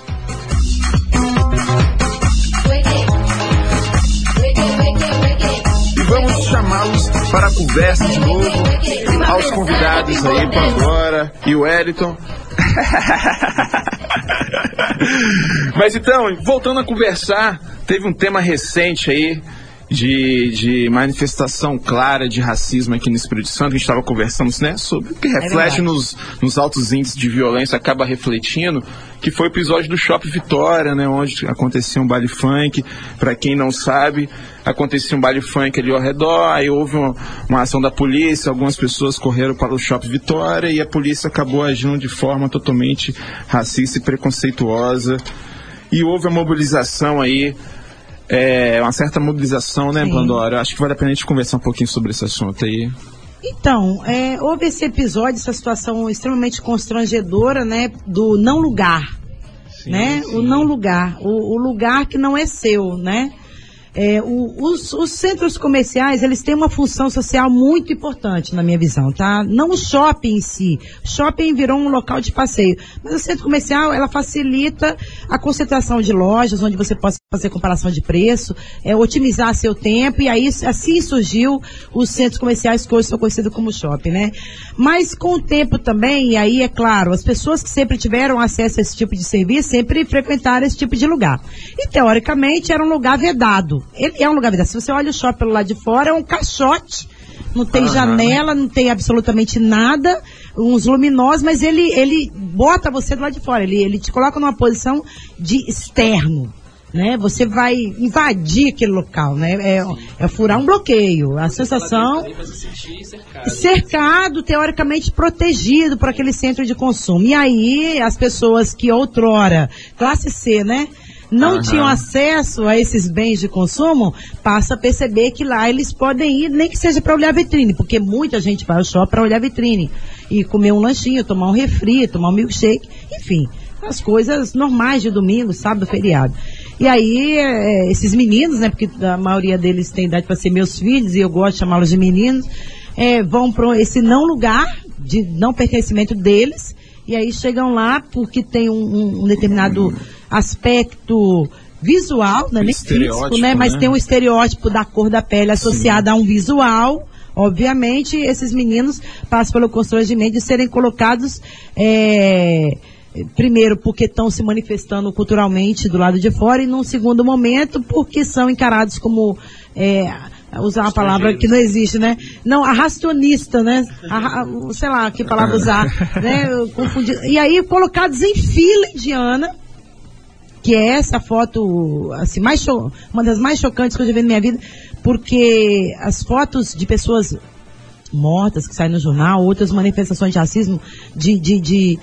E vamos chamá-los para a conversa de novo, aos convidados aí, Pandora e o Wellington. Mas então, voltando a conversar, teve um tema recente aí de, de manifestação clara de racismo aqui no Espírito Santo, que a gente estava conversando, né, sobre o que reflete é nos, nos altos índices de violência, acaba refletindo, que foi o episódio do Shopping Vitória, né, onde acontecia um baile funk. Para quem não sabe, acontecia um baile funk ali ao redor, aí houve uma, uma ação da polícia, algumas pessoas correram para o Shopping Vitória e a polícia acabou agindo de forma totalmente racista e preconceituosa. E houve a mobilização aí, é, uma certa mobilização, né, Pandora? Acho que vale a pena a gente conversar um pouquinho sobre esse assunto aí.
Então, é, houve esse episódio, essa situação extremamente constrangedora, né, do não lugar, sim, né, sim. O não lugar, o, o lugar que não é seu, né, É, o, os, os centros comerciais, eles têm uma função social muito importante, na minha visão, tá? Não o shopping em si. O shopping virou um local de passeio. Mas o centro comercial, ela facilita a concentração de lojas, onde você possa fazer comparação de preço, é, otimizar seu tempo, e aí assim surgiu os centros comerciais que hoje são conhecidos como shopping, né? Mas com o tempo também, e aí é claro, as pessoas que sempre tiveram acesso a esse tipo de serviço, sempre frequentaram esse tipo de lugar. E teoricamente era um lugar vedado. Ele é um lugar vedado. Se você olha o shopping pelo lado de fora, é um caixote, não tem uhum. janela, não tem absolutamente nada, uns luminosos, mas ele, ele bota você do lado de fora, ele, ele te coloca numa posição de externo, né? Você vai invadir aquele local, né? É, é furar um bloqueio. A você sensação cercado, cercado, teoricamente protegido por aquele centro de consumo. E aí as pessoas que outrora, classe C, né? Não uhum. tinham acesso a esses bens de consumo, passa a perceber que lá eles podem ir, nem que seja para olhar a vitrine, porque muita gente vai ao shopping para olhar a vitrine e comer um lanchinho, tomar um refri, tomar um milkshake, enfim, as coisas normais de domingo, sábado, feriado. E aí, é, esses meninos, né, porque a maioria deles tem idade para ser meus filhos, e eu gosto de chamá-los de meninos, é, vão para esse não lugar, de não pertencimento deles, e aí chegam lá porque tem um, um, um determinado aspecto visual, né, nem físico, né, mas né? tem um estereótipo da cor da pele associado Sim. a um visual. Obviamente, esses meninos passam pelo constrangimento de serem colocados, é, primeiro, porque estão se manifestando culturalmente do lado de fora, e num segundo momento, porque são encarados como, é, usar uma palavra que não existe, né? Não, arrastionista, né? Arra, sei lá que palavra usar, né? Eu confundi. E aí, colocados em fila indiana, que é essa foto, assim, mais cho- uma das mais chocantes que eu já vi na minha vida, porque as fotos de pessoas mortas que saem no jornal, outras manifestações de racismo, de, de, de,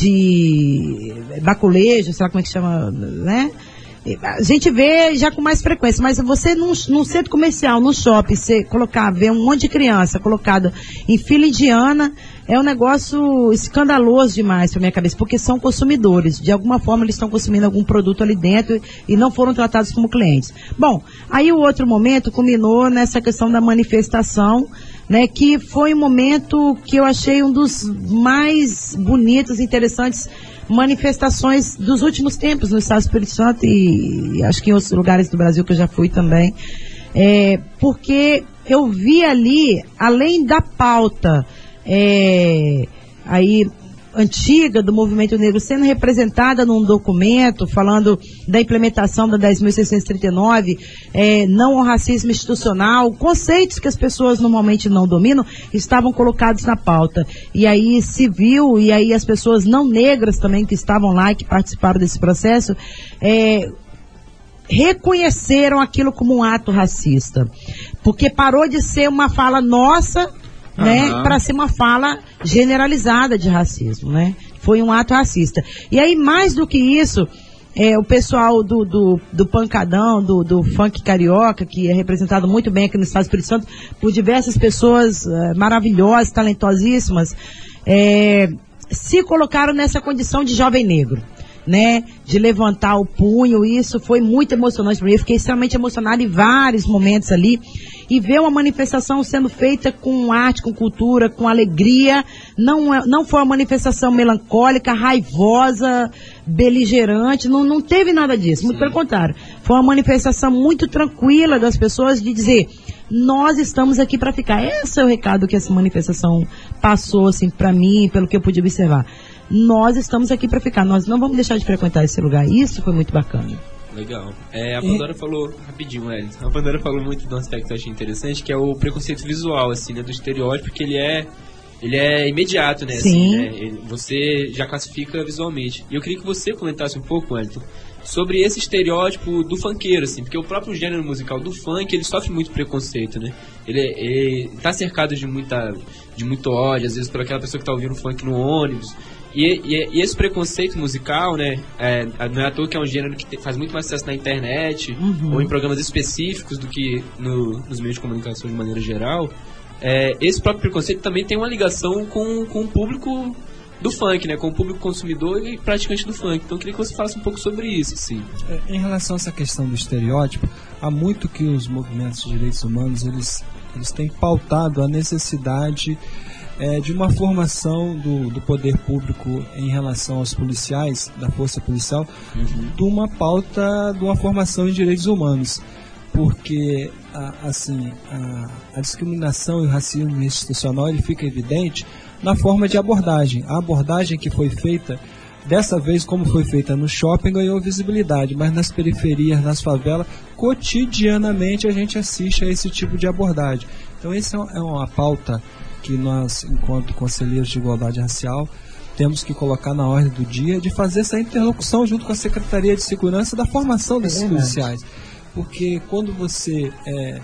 de baculejo, sei lá como é que chama, né? A gente vê já com mais frequência, mas você num, num centro comercial, num shopping, você colocar, ver um monte de criança colocada em fila indiana, é um negócio escandaloso demais pra minha cabeça, porque são consumidores. De alguma forma eles estão consumindo algum produto ali dentro e não foram tratados como clientes. Bom, aí o outro momento culminou nessa questão da manifestação, né, que foi um momento que eu achei um dos mais bonitos e interessantes manifestações dos últimos tempos no Estado do Espírito Santo e, e acho que em outros lugares do Brasil que eu já fui também, é, porque eu vi ali, além da pauta é, aí antiga do movimento negro sendo representada num documento falando da implementação da dez mil seiscentos e trinta e nove, é, não ao racismo institucional, conceitos que as pessoas normalmente não dominam, estavam colocados na pauta. E aí se viu, e aí as pessoas não negras também que estavam lá e que participaram desse processo, é, reconheceram aquilo como um ato racista. Porque parou de ser uma fala nossa, né, uhum. para ser uma fala generalizada de racismo, né? Foi um ato racista. E aí, mais do que isso, é, o pessoal do, do, do pancadão, do, do funk carioca, que é representado muito bem aqui no Estado do Espírito Santo por diversas pessoas é, maravilhosas, talentosíssimas, é, se colocaram nessa condição de jovem negro, né, de levantar o punho. Isso foi muito emocionante para mim. Eu fiquei extremamente emocionada em vários momentos ali. E ver uma manifestação sendo feita com arte, com cultura, com alegria. Não, é, não foi uma manifestação melancólica, raivosa, beligerante. Não, não teve nada disso. Muito pelo contrário. Foi uma manifestação muito tranquila das pessoas de dizer: nós estamos aqui para ficar. Esse é o recado que essa manifestação passou, assim, para mim, pelo que eu pude observar. Nós estamos aqui para ficar. Nós não vamos deixar de frequentar esse lugar. Isso foi muito bacana.
Legal. É, a Pandora é. falou, rapidinho, Elton, a Pandora falou muito de um aspecto que eu achei interessante, que é o preconceito visual, assim, né, do estereótipo, que ele é, ele é imediato, né,
Sim.
assim, né, ele, você já classifica visualmente. E eu queria que você comentasse um pouco, Elton, sobre esse estereótipo do funkeiro, assim, porque o próprio gênero musical do funk, ele sofre muito preconceito, né, ele, ele tá cercado de muita, de muito ódio, às vezes por aquela pessoa que tá ouvindo funk no ônibus. E, e, e esse preconceito musical, né, é, não é à toa que é um gênero que te, faz muito mais sucesso na internet, uhum. ou em programas específicos do que no, nos meios de comunicação de maneira geral. É, esse próprio preconceito também tem uma ligação com, com o público do funk, né, com o público consumidor e praticante do funk. Então eu queria que você falasse um pouco sobre isso, assim.
Em relação a essa questão do estereótipo, há muito que os movimentos de direitos humanos eles, eles têm pautado a necessidade é, de uma formação do, do poder público em relação aos policiais, da força policial, uhum. de uma pauta de uma formação em direitos humanos. Porque a, assim, a, a discriminação e o racismo institucional ele fica evidente na forma de abordagem. A abordagem que foi feita, dessa vez como foi feita no shopping, ganhou visibilidade, mas nas periferias, nas favelas, cotidianamente a gente assiste a esse tipo de abordagem. Então essa é uma pauta que nós, enquanto conselheiros de igualdade racial, temos que colocar na ordem do dia, de fazer essa interlocução junto com a Secretaria de Segurança da formação desses é policiais. Porque quando você, é,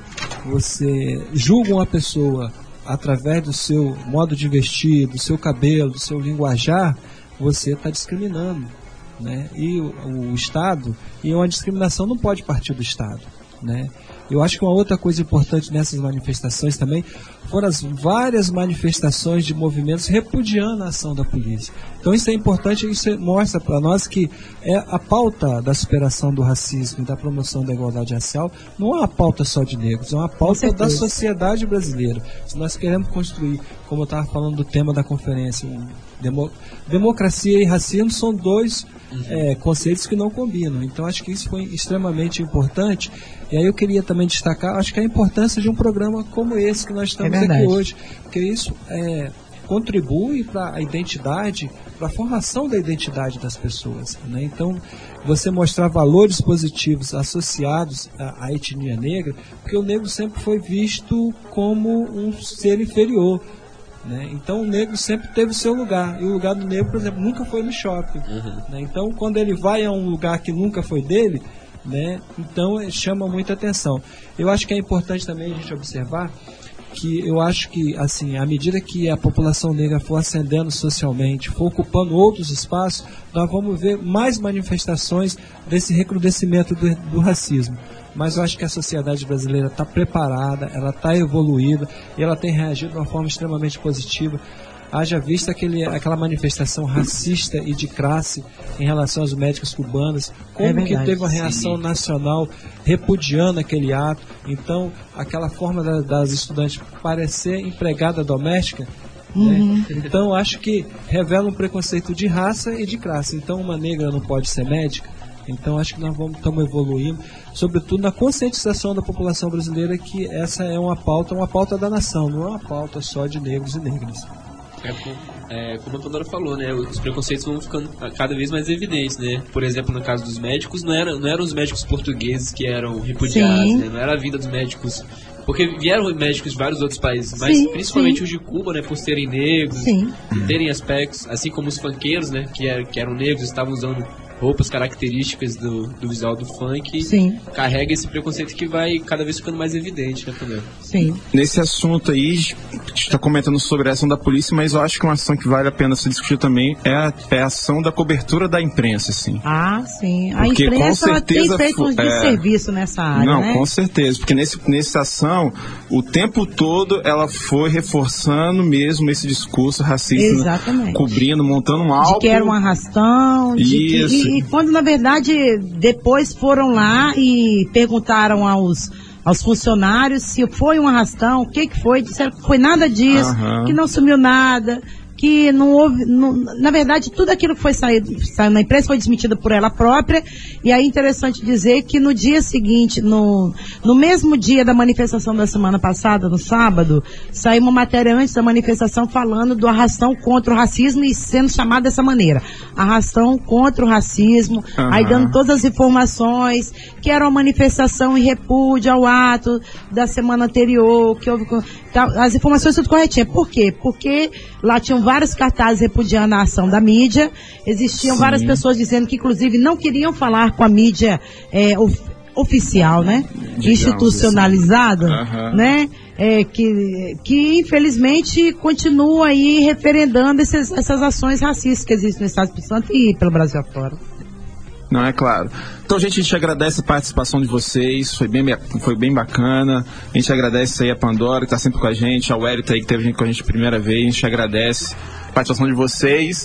você julga uma pessoa através do seu modo de vestir, do seu cabelo, do seu linguajar, você está discriminando, né? E o, o Estado, e uma discriminação não pode partir do Estado, né? Eu acho que uma outra coisa importante nessas manifestações também foram as várias manifestações de movimentos repudiando a ação da polícia. Então isso é importante, isso mostra para nós que é a pauta da superação do racismo e da promoção da igualdade racial não é uma pauta só de negros, é uma pauta da sociedade brasileira. Se nós queremos construir, como eu estava falando do tema da conferência, um demo, democracia e racismo são dois uhum. é, conceitos que não combinam. Então acho que isso foi extremamente importante. E aí eu queria também destacar, acho que a importância de um programa como esse que nós estamos é aqui hoje, porque isso é, contribui para a identidade, para a formação da identidade das pessoas, né? Então, você mostrar valores positivos associados à, à etnia negra, porque o negro sempre foi visto como um ser inferior, né? Então o negro sempre teve o seu lugar, e o lugar do negro, por exemplo, nunca foi no shopping, uhum. né? Então quando ele vai a um lugar que nunca foi dele, né? Então chama muita atenção. Eu acho que é importante também a gente observar que eu acho que, assim, à medida que a população negra for ascendendo socialmente, for ocupando outros espaços, nós vamos ver mais manifestações desse recrudescimento do, do racismo. Mas eu acho que a sociedade brasileira está preparada, ela está evoluída e ela tem reagido de uma forma extremamente positiva. Haja vista aquele, aquela manifestação racista e de classe em relação aos médicos cubanos, como é verdade, que teve uma reação sim. nacional repudiando aquele ato. Então, aquela forma da, das estudantes parecer empregada doméstica, uhum. né? Então, acho que revela um preconceito de raça e de classe. Então, uma negra não pode ser médica. Então, acho que nós vamos, estamos evoluindo, sobretudo na conscientização da população brasileira, que essa é uma pauta, uma pauta da nação, não é uma pauta só de negros e negras.
É, é, como a Pandora falou, né, os preconceitos vão ficando cada vez mais evidentes, né? Por exemplo, no caso dos médicos, não, era, não eram os médicos portugueses que eram repudiados, né? Não era a vida dos médicos, porque vieram médicos de vários outros países, mas sim, principalmente sim. os de Cuba, né, por serem negros, sim. terem aspectos, assim como os funkeiros, né, que, era, que eram negros, estavam usando roupas características do, do visual do funk, sim. carrega esse preconceito que vai cada vez ficando mais evidente, né, também.
Sim.
Nesse assunto aí, a gente está comentando sobre a ação da polícia, mas eu acho que uma ação que vale a pena se discutir também é a, é a ação da cobertura da imprensa, assim.
Ah, sim. A
porque,
imprensa ela tem feito um
é,
serviço nessa área,
não,
né?
Com certeza, porque nesse, nessa ação, o tempo todo ela foi reforçando mesmo esse discurso racista,
exatamente.
Cobrindo, montando um álbum.
De que era um arrastão, de
isso.
Que, e, e quando na verdade depois foram lá e perguntaram aos aos funcionários se foi um arrastão, o que que foi, disseram que foi nada disso, uhum. que não sumiu nada, que não houve, não, na verdade tudo aquilo que foi saído, saiu na imprensa foi desmentido por ela própria. E aí é interessante dizer que no dia seguinte, no, no mesmo dia da manifestação da semana passada, no sábado, saiu uma matéria antes da manifestação falando do arrastão contra o racismo e sendo chamado dessa maneira, arrastão contra o racismo, uhum. aí dando todas as informações, que era uma manifestação em repúdio ao ato da semana anterior, que houve, as informações tudo corretinhas. Por quê? Porque lá tinham vários cartazes repudiando a ação da mídia, existiam Sim. várias pessoas dizendo que inclusive não queriam falar com a mídia é, of, oficial, né? Digamos institucionalizada, uhum. né? É, que, que infelizmente continua aí referendando esses, essas ações racistas que existem no Estado do Espírito Santo e pelo Brasil afora.
Não, é claro. Então, gente, a gente agradece a participação de vocês, foi bem, foi bem bacana. A gente agradece aí a Pandora, que está sempre com a gente, ao Wellington aí, que esteve com a gente a primeira vez. A gente agradece a participação de vocês.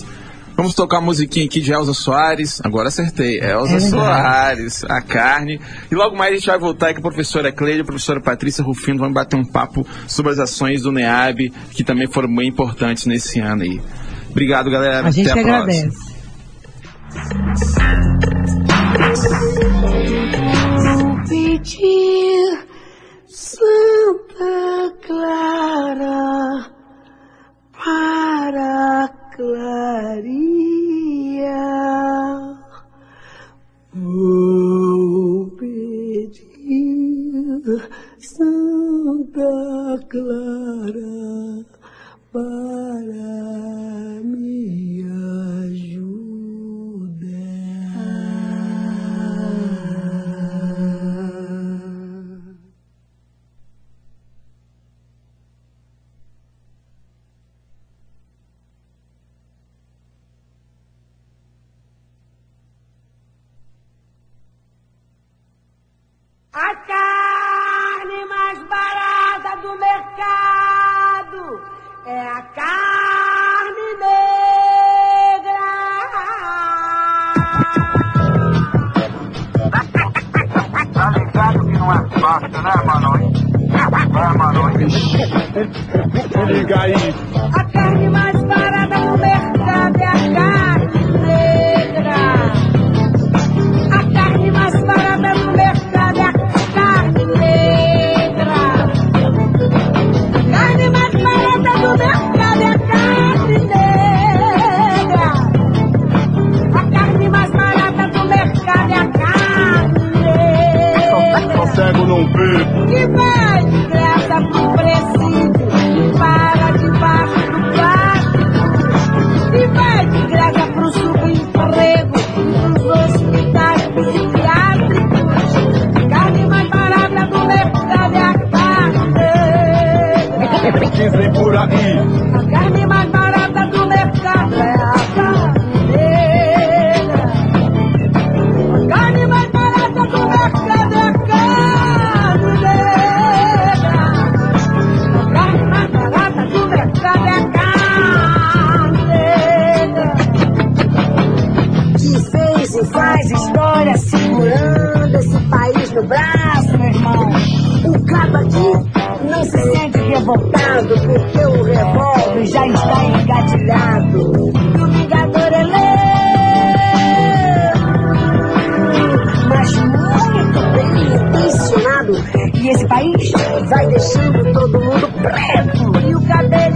Vamos tocar a musiquinha aqui de Elza Soares. Agora acertei. Elza é Soares, A Carne. E logo mais a gente vai voltar aí com a professora Cleide e a professora Patrícia Rufino. Vamos bater um papo sobre as ações do NEAB, que também foram bem importantes nesse ano aí. Obrigado, galera.
A gente
Até a
agradece.
Vou pedir Santa Clara para clarear. Vou pedir Santa Clara para me ajudar. A carne mais barata do mercado é a carne negra.
Tá ligado que não é fácil, né, mano? É, mano. Liga aí.
A carne mais barata do mercado é a carne negra. A carne mais barata do mercado é a carne negra. Carne mais barata do mercado é a carne negra. A carne mais barata do mercado é a carne negra.
Só cego não vê.
Que vai de graça pro presídio, para debaixo do plástico. E vai de graça pro subemprego e pros hospitais psiquiátricos. Carne mais barata do mercado é a carne negra.
Dizem por aí.
A carne mais barata do mercado é a carne negra. A carne mais barata do mercado é a carne negra. A carne mais barata do mercado é a carne negra. Que fez e faz história segurando esse país no braço, meu irmão. O cabo aqui não se sente revoltado porque o revólver já está engatilhado. E o ligador é lento, mas muito bem intencionado. E esse país vai deixando todo mundo preto e o cabelo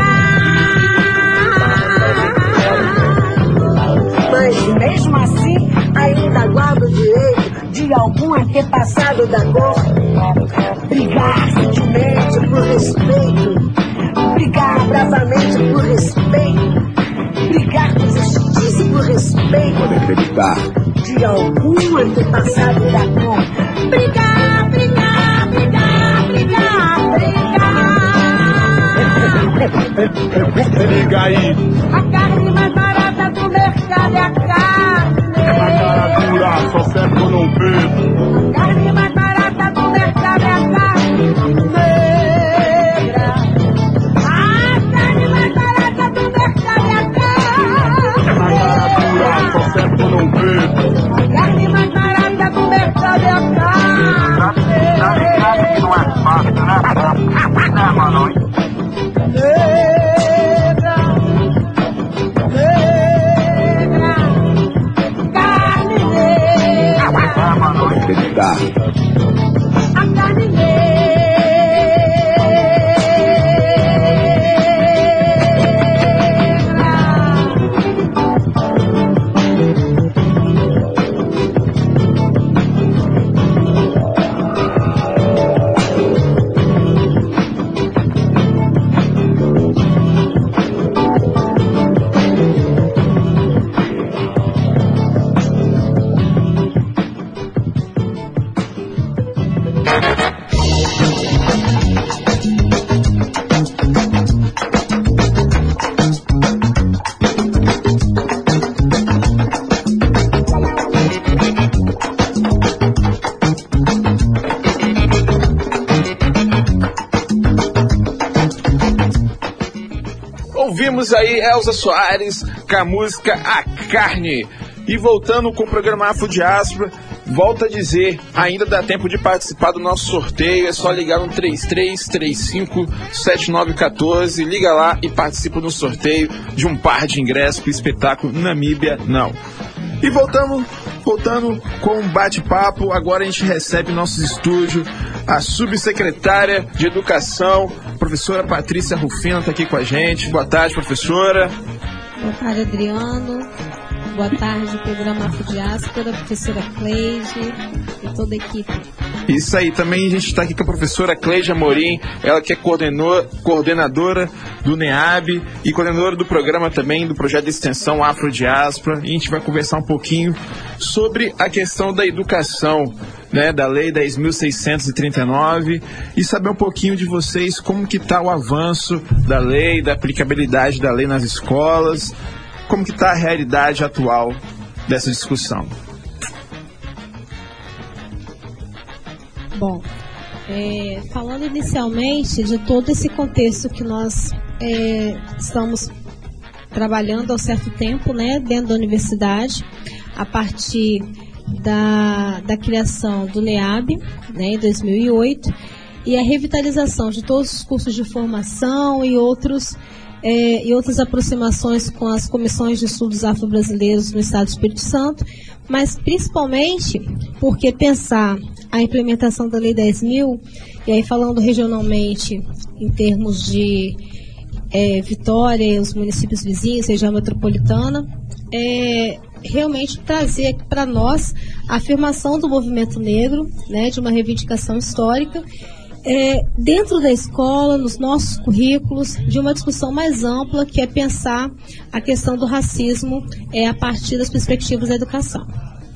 esticado. Mas mesmo assim ainda guarda o direito de algum antepassado da cor brigar sutilmente por respeito, brigar bravamente por respeito, brigar com justiça por respeito.
Pode acreditar.
De algum antepassado da cor. Brigar, brigar, brigar, brigar, brigar.
Liga aí.
A carne mais barata do mercado é a carne negra.
É mais baratura, só cego não vê.
A carne mais barata do mercado é a carne negra. A carne mais barata do mercado é a carne
É mais baratura, só cego não vê.
A carne mais barata do mercado é a carne negra.
Tá ligado que não é fácil, né? Né, mano?
Negra, negra, carne negra.
É, mano. Pode acreditar.
A carne negra.
Ouvimos aí Elza Soares, com a música A Carne. E voltando com o programa Afro Diáspora, volto a dizer, ainda dá tempo de participar do nosso sorteio, é só ligar no três três três cinco sete nove um quatro, liga lá e participa no sorteio de um par de ingressos para o espetáculo Namíbia Não. E voltamos, voltando com um bate-papo, agora a gente recebe em nossos estúdios a subsecretária de Educação, professora Patrícia Rufino, está aqui com a gente. Boa tarde, professora.
Boa tarde, Adriano. Boa tarde, programa Afro Diáspora, professora Cleide e toda a equipe.
Isso aí, também a gente está aqui com a professora Cleide Amorim, ela que é coordenadora do NEAB e coordenadora do programa também, do projeto de extensão Afro Diáspora, e a gente vai conversar um pouquinho sobre a questão da educação, né, da Lei dez mil seiscentos e trinta e nove, e saber um pouquinho de vocês como que está o avanço da lei, da aplicabilidade da lei nas escolas, como que está a realidade atual dessa discussão.
Bom, é, falando inicialmente de todo esse contexto que nós é, estamos trabalhando há um certo tempo, né, dentro da universidade, a partir da, da criação do NEAB, né, em dois mil e oito, e a revitalização de todos os cursos de formação e outros É, e outras aproximações com as comissões de estudos afro-brasileiros no Estado do Espírito Santo, mas principalmente porque pensar a implementação da Lei dez mil, e aí falando regionalmente em termos de é, Vitória e os municípios vizinhos, região metropolitana, é realmente trazer para nós a afirmação do movimento negro, né, de uma reivindicação histórica, É, dentro da escola, nos nossos currículos, de uma discussão mais ampla, que é pensar a questão do racismo é, a partir das perspectivas da educação.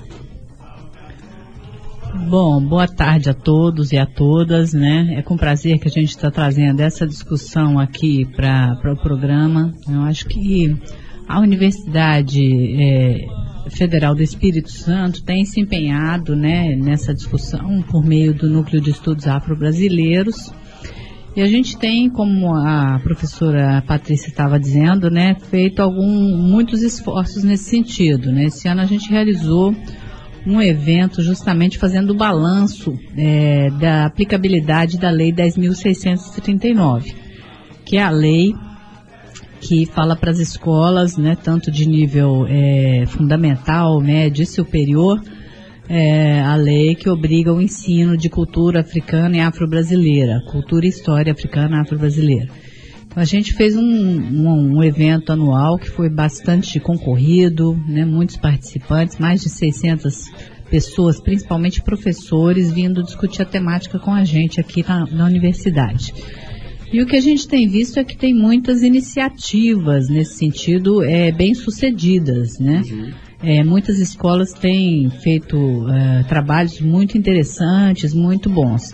Bom, boa tarde a todos e a todas, né? É com prazer que a gente está trazendo essa discussão aqui para o pro programa. Eu acho que a Universidade é, Federal do Espírito Santo tem se empenhado, né, nessa discussão por meio do Núcleo de Estudos Afro-Brasileiros. E a gente tem, como a professora Patrícia estava dizendo, né, feito algum, muitos esforços nesse sentido, né? Esse ano a gente realizou um evento justamente fazendo o balanço é, da aplicabilidade da Lei dez mil seiscentos e trinta e nove, que é a lei que fala para as escolas, né, tanto de nível é, fundamental, médio e superior, é, a lei que obriga o ensino de cultura africana e afro-brasileira, cultura e história africana e afro-brasileira. Então a gente fez um, um, um evento anual que foi bastante concorrido, né, muitos participantes, mais de seiscentas pessoas, principalmente professores, vindo discutir a temática com a gente aqui na, na universidade. E o que a gente tem visto é que tem muitas iniciativas nesse sentido é, bem-sucedidas, né? Uhum. É, muitas escolas têm feito uh, trabalhos muito interessantes, muito bons.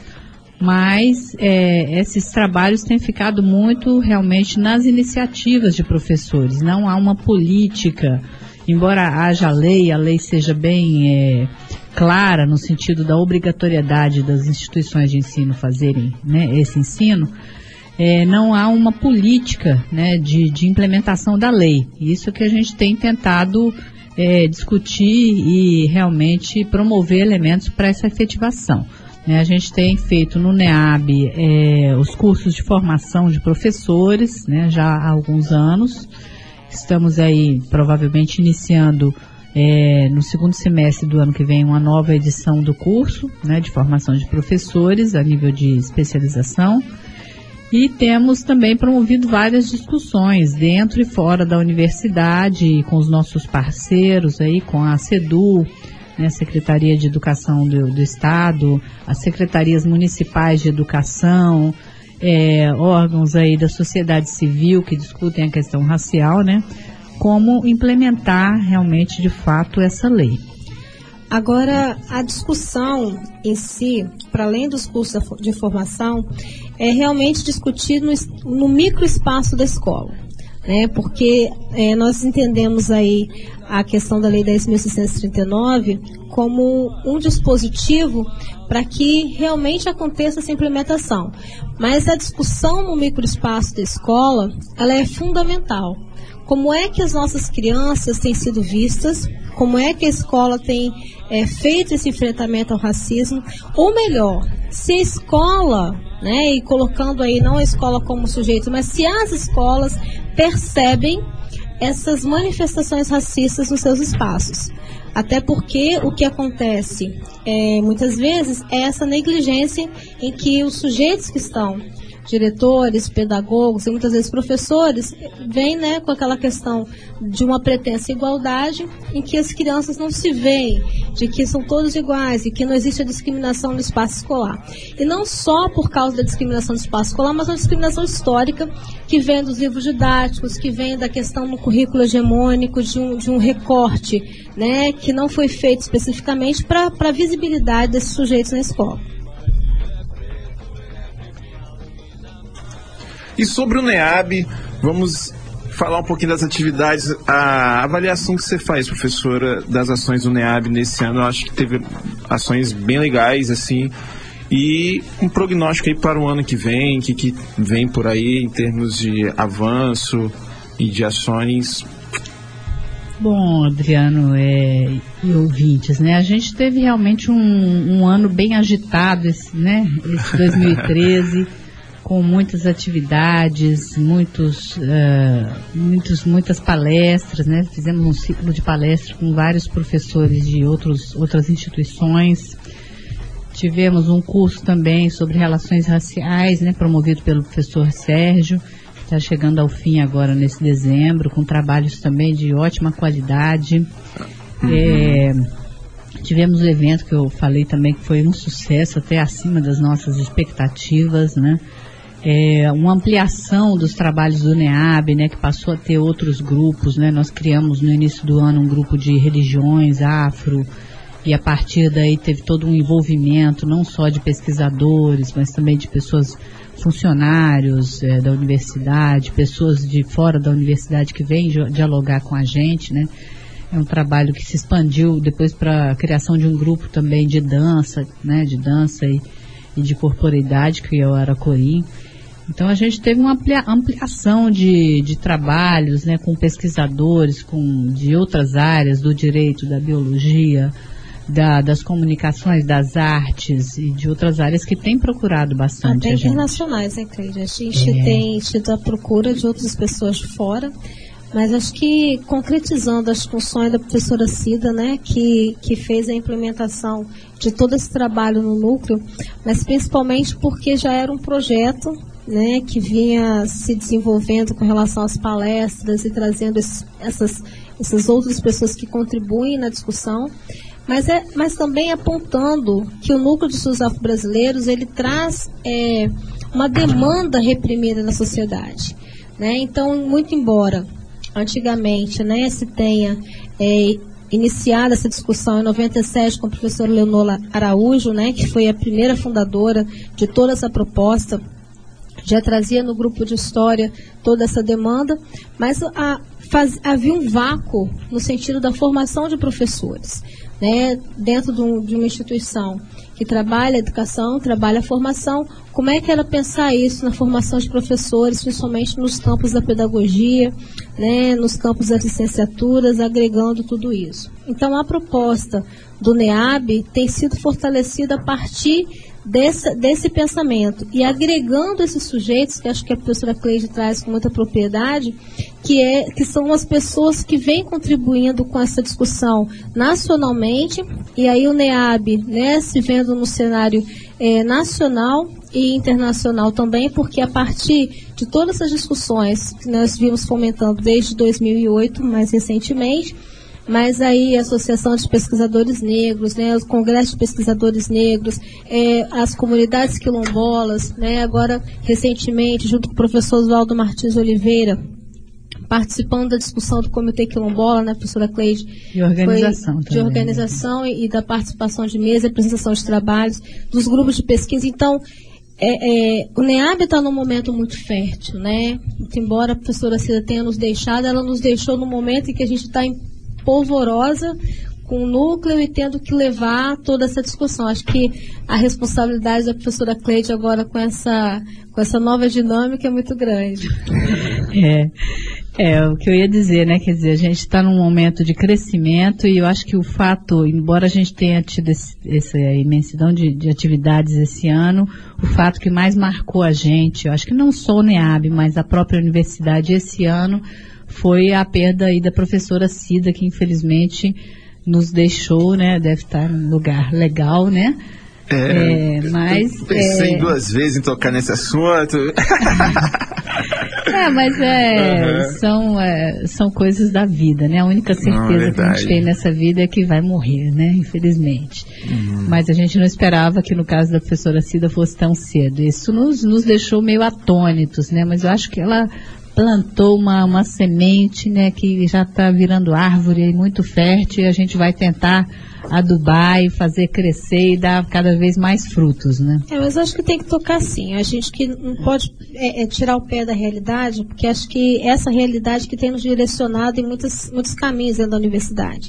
Mas é, esses trabalhos têm ficado muito realmente nas iniciativas de professores. Não há uma política, embora haja lei, a lei seja bem é, clara no sentido da obrigatoriedade das instituições de ensino fazerem, né, esse ensino. É, não há uma política, né, de, de implementação da lei. Isso que a gente tem tentado é, discutir e realmente promover elementos para essa efetivação. Né, a gente tem feito no NEAB é, os cursos de formação de professores, né, já há alguns anos. Estamos aí provavelmente iniciando é, no segundo semestre do ano que vem uma nova edição do curso, né, de formação de professores a nível de especialização. E temos também promovido várias discussões dentro e fora da universidade, com os nossos parceiros aí, com a SEDU, né, Secretaria de Educação do, do Estado, as secretarias municipais de educação, é, órgãos aí da sociedade civil que discutem a questão racial, né, como implementar realmente de fato essa lei.
Agora, a discussão em si, para além dos cursos de formação, é realmente discutir no, no microespaço da escola, né? Porque é, nós entendemos aí a questão da Lei dez mil seiscentos e trinta e nove como um dispositivo para que realmente aconteça essa implementação. Mas a discussão no microespaço da escola, ela é fundamental. como é que as nossas crianças têm sido vistas, como é que a escola tem é, feito esse enfrentamento ao racismo, ou melhor, se a escola, né, e colocando aí não a escola como sujeito, mas se as escolas percebem essas manifestações racistas nos seus espaços. Até porque o que acontece é, muitas vezes é essa negligência em que os sujeitos que estão, diretores, pedagogos e muitas vezes professores, vêm, né, com aquela questão de uma pretensa igualdade em que as crianças não se veem, de que são todos iguais e que não existe a discriminação no espaço escolar. E não só por causa da discriminação no espaço escolar, mas uma discriminação histórica que vem dos livros didáticos, que vem da questão no currículo hegemônico, de um, de um recorte, né, que não foi feito especificamente para a visibilidade desses sujeitos na escola.
E sobre o NEAB, vamos falar um pouquinho das atividades, a avaliação que você faz, professora, das ações do NEAB nesse ano. Eu acho que teve ações bem legais, assim, e um prognóstico aí para o ano que vem, que, que vem por aí em termos de avanço e de ações.
Bom, Adriano é, e ouvintes, né? A gente teve realmente um, um ano bem agitado, esse, né? Esse dois mil e treze. Com muitas atividades, muitos, uh, muitos, muitas palestras, né? Fizemos um ciclo de palestras com vários professores de outros, outras instituições. Tivemos um curso também sobre relações raciais, né? Promovido pelo professor Sérgio. Está chegando ao fim agora nesse dezembro, com trabalhos também de ótima qualidade. Uhum. É, tivemos um evento que eu falei também que foi um sucesso, até acima das nossas expectativas, né? É, uma ampliação dos trabalhos do NEAB, né, que passou a ter outros grupos, né? Nós criamos no início do ano um grupo de religiões afro, e a partir daí teve todo um envolvimento, não só de pesquisadores, mas também de pessoas, funcionários é, da universidade, pessoas de fora da universidade que vêm dialogar com a gente, né? É um trabalho que se expandiu depois para a criação de um grupo também de dança, né, de dança e, e de corporeidade, que é o Aracorim. Então a gente teve uma amplia, ampliação de, de trabalhos, né, com pesquisadores com, de outras áreas, do direito, da biologia, da, das comunicações, das artes e de outras áreas que têm procurado bastante.
Até internacionais, né, Cleide? A gente é. tem tido a procura de outras pessoas de fora, mas acho que concretizando as funções da professora Cida, né, que, que fez a implementação de todo esse trabalho no núcleo, mas principalmente porque já era um projeto, né, que vinha se desenvolvendo com relação às palestras e trazendo esses, essas, essas outras pessoas que contribuem na discussão, mas, é, mas também apontando que o núcleo de estudos afro-brasileiros ele traz é, uma demanda reprimida na sociedade, né? Então, muito embora antigamente, né, se tenha é, iniciado essa discussão em noventa e sete com a professora Leonora Araújo, né, que foi a primeira fundadora de toda essa proposta, já trazia no grupo de história toda essa demanda, mas a, faz, havia um vácuo no sentido da formação de professores, né, dentro de, um, de uma instituição que trabalha a educação, trabalha a formação. Como é que era pensar isso na formação de professores, principalmente nos campos da pedagogia, né, nos campos das licenciaturas, agregando tudo isso. Então, a proposta do NEAB tem sido fortalecida a partir desse, desse pensamento e agregando esses sujeitos, que acho que a professora Cleide traz com muita propriedade, que, é, que são as pessoas que vêm contribuindo com essa discussão nacionalmente, e aí o NEAB, né, se vendo no cenário é, nacional e internacional também, porque a partir de todas essas discussões que nós vimos fomentando desde dois mil e oito, mais recentemente, mas aí a Associação de Pesquisadores Negros, né, os Congressos de Pesquisadores Negros, é, as comunidades quilombolas, né, agora recentemente, junto com o professor Oswaldo Martins Oliveira, participando da discussão do Comitê Quilombola, né, professora Cleide?
De organização
foi, também. De organização e, e da participação de mesa, apresentação de trabalhos, dos grupos de pesquisa. Então, é, é, o NEAB está num momento muito fértil, né? Embora a professora Cida tenha nos deixado, ela nos deixou no momento em que a gente está em polvorosa com o núcleo e tendo que levar toda essa discussão. Acho que a responsabilidade da professora Cleide agora com essa, com essa nova dinâmica é muito grande.
É, É, o que eu ia dizer, né, quer dizer, a gente está num momento de crescimento e eu acho que o fato, embora a gente tenha tido esse, essa imensidão de, de atividades esse ano, o fato que mais marcou a gente, eu acho que não só o NEAB, mas a própria universidade esse ano, foi a perda aí da professora Cida, que infelizmente nos deixou, né, deve estar num lugar legal, né,
É,
é, mas...
Pensei
é...
duas vezes em tocar nesse assunto.
É, mas é,
Uhum.
são, é, são coisas da vida, né? A única certeza
Não, é
que a gente tem nessa vida é que vai morrer, né? Infelizmente.
Uhum.
Mas a gente não esperava que no caso da professora Cida fosse tão cedo. Isso nos, nos deixou meio atônitos, né? Mas eu acho que ela plantou uma, uma semente, né? Que já está virando árvore e muito fértil e a gente vai tentar adubar e fazer crescer e dar cada vez mais frutos, né?
É, mas acho que tem que tocar sim. A gente que não pode é, é, tirar o pé da realidade, porque acho que essa realidade que tem nos direcionado em muitos, muitos caminhos dentro da universidade.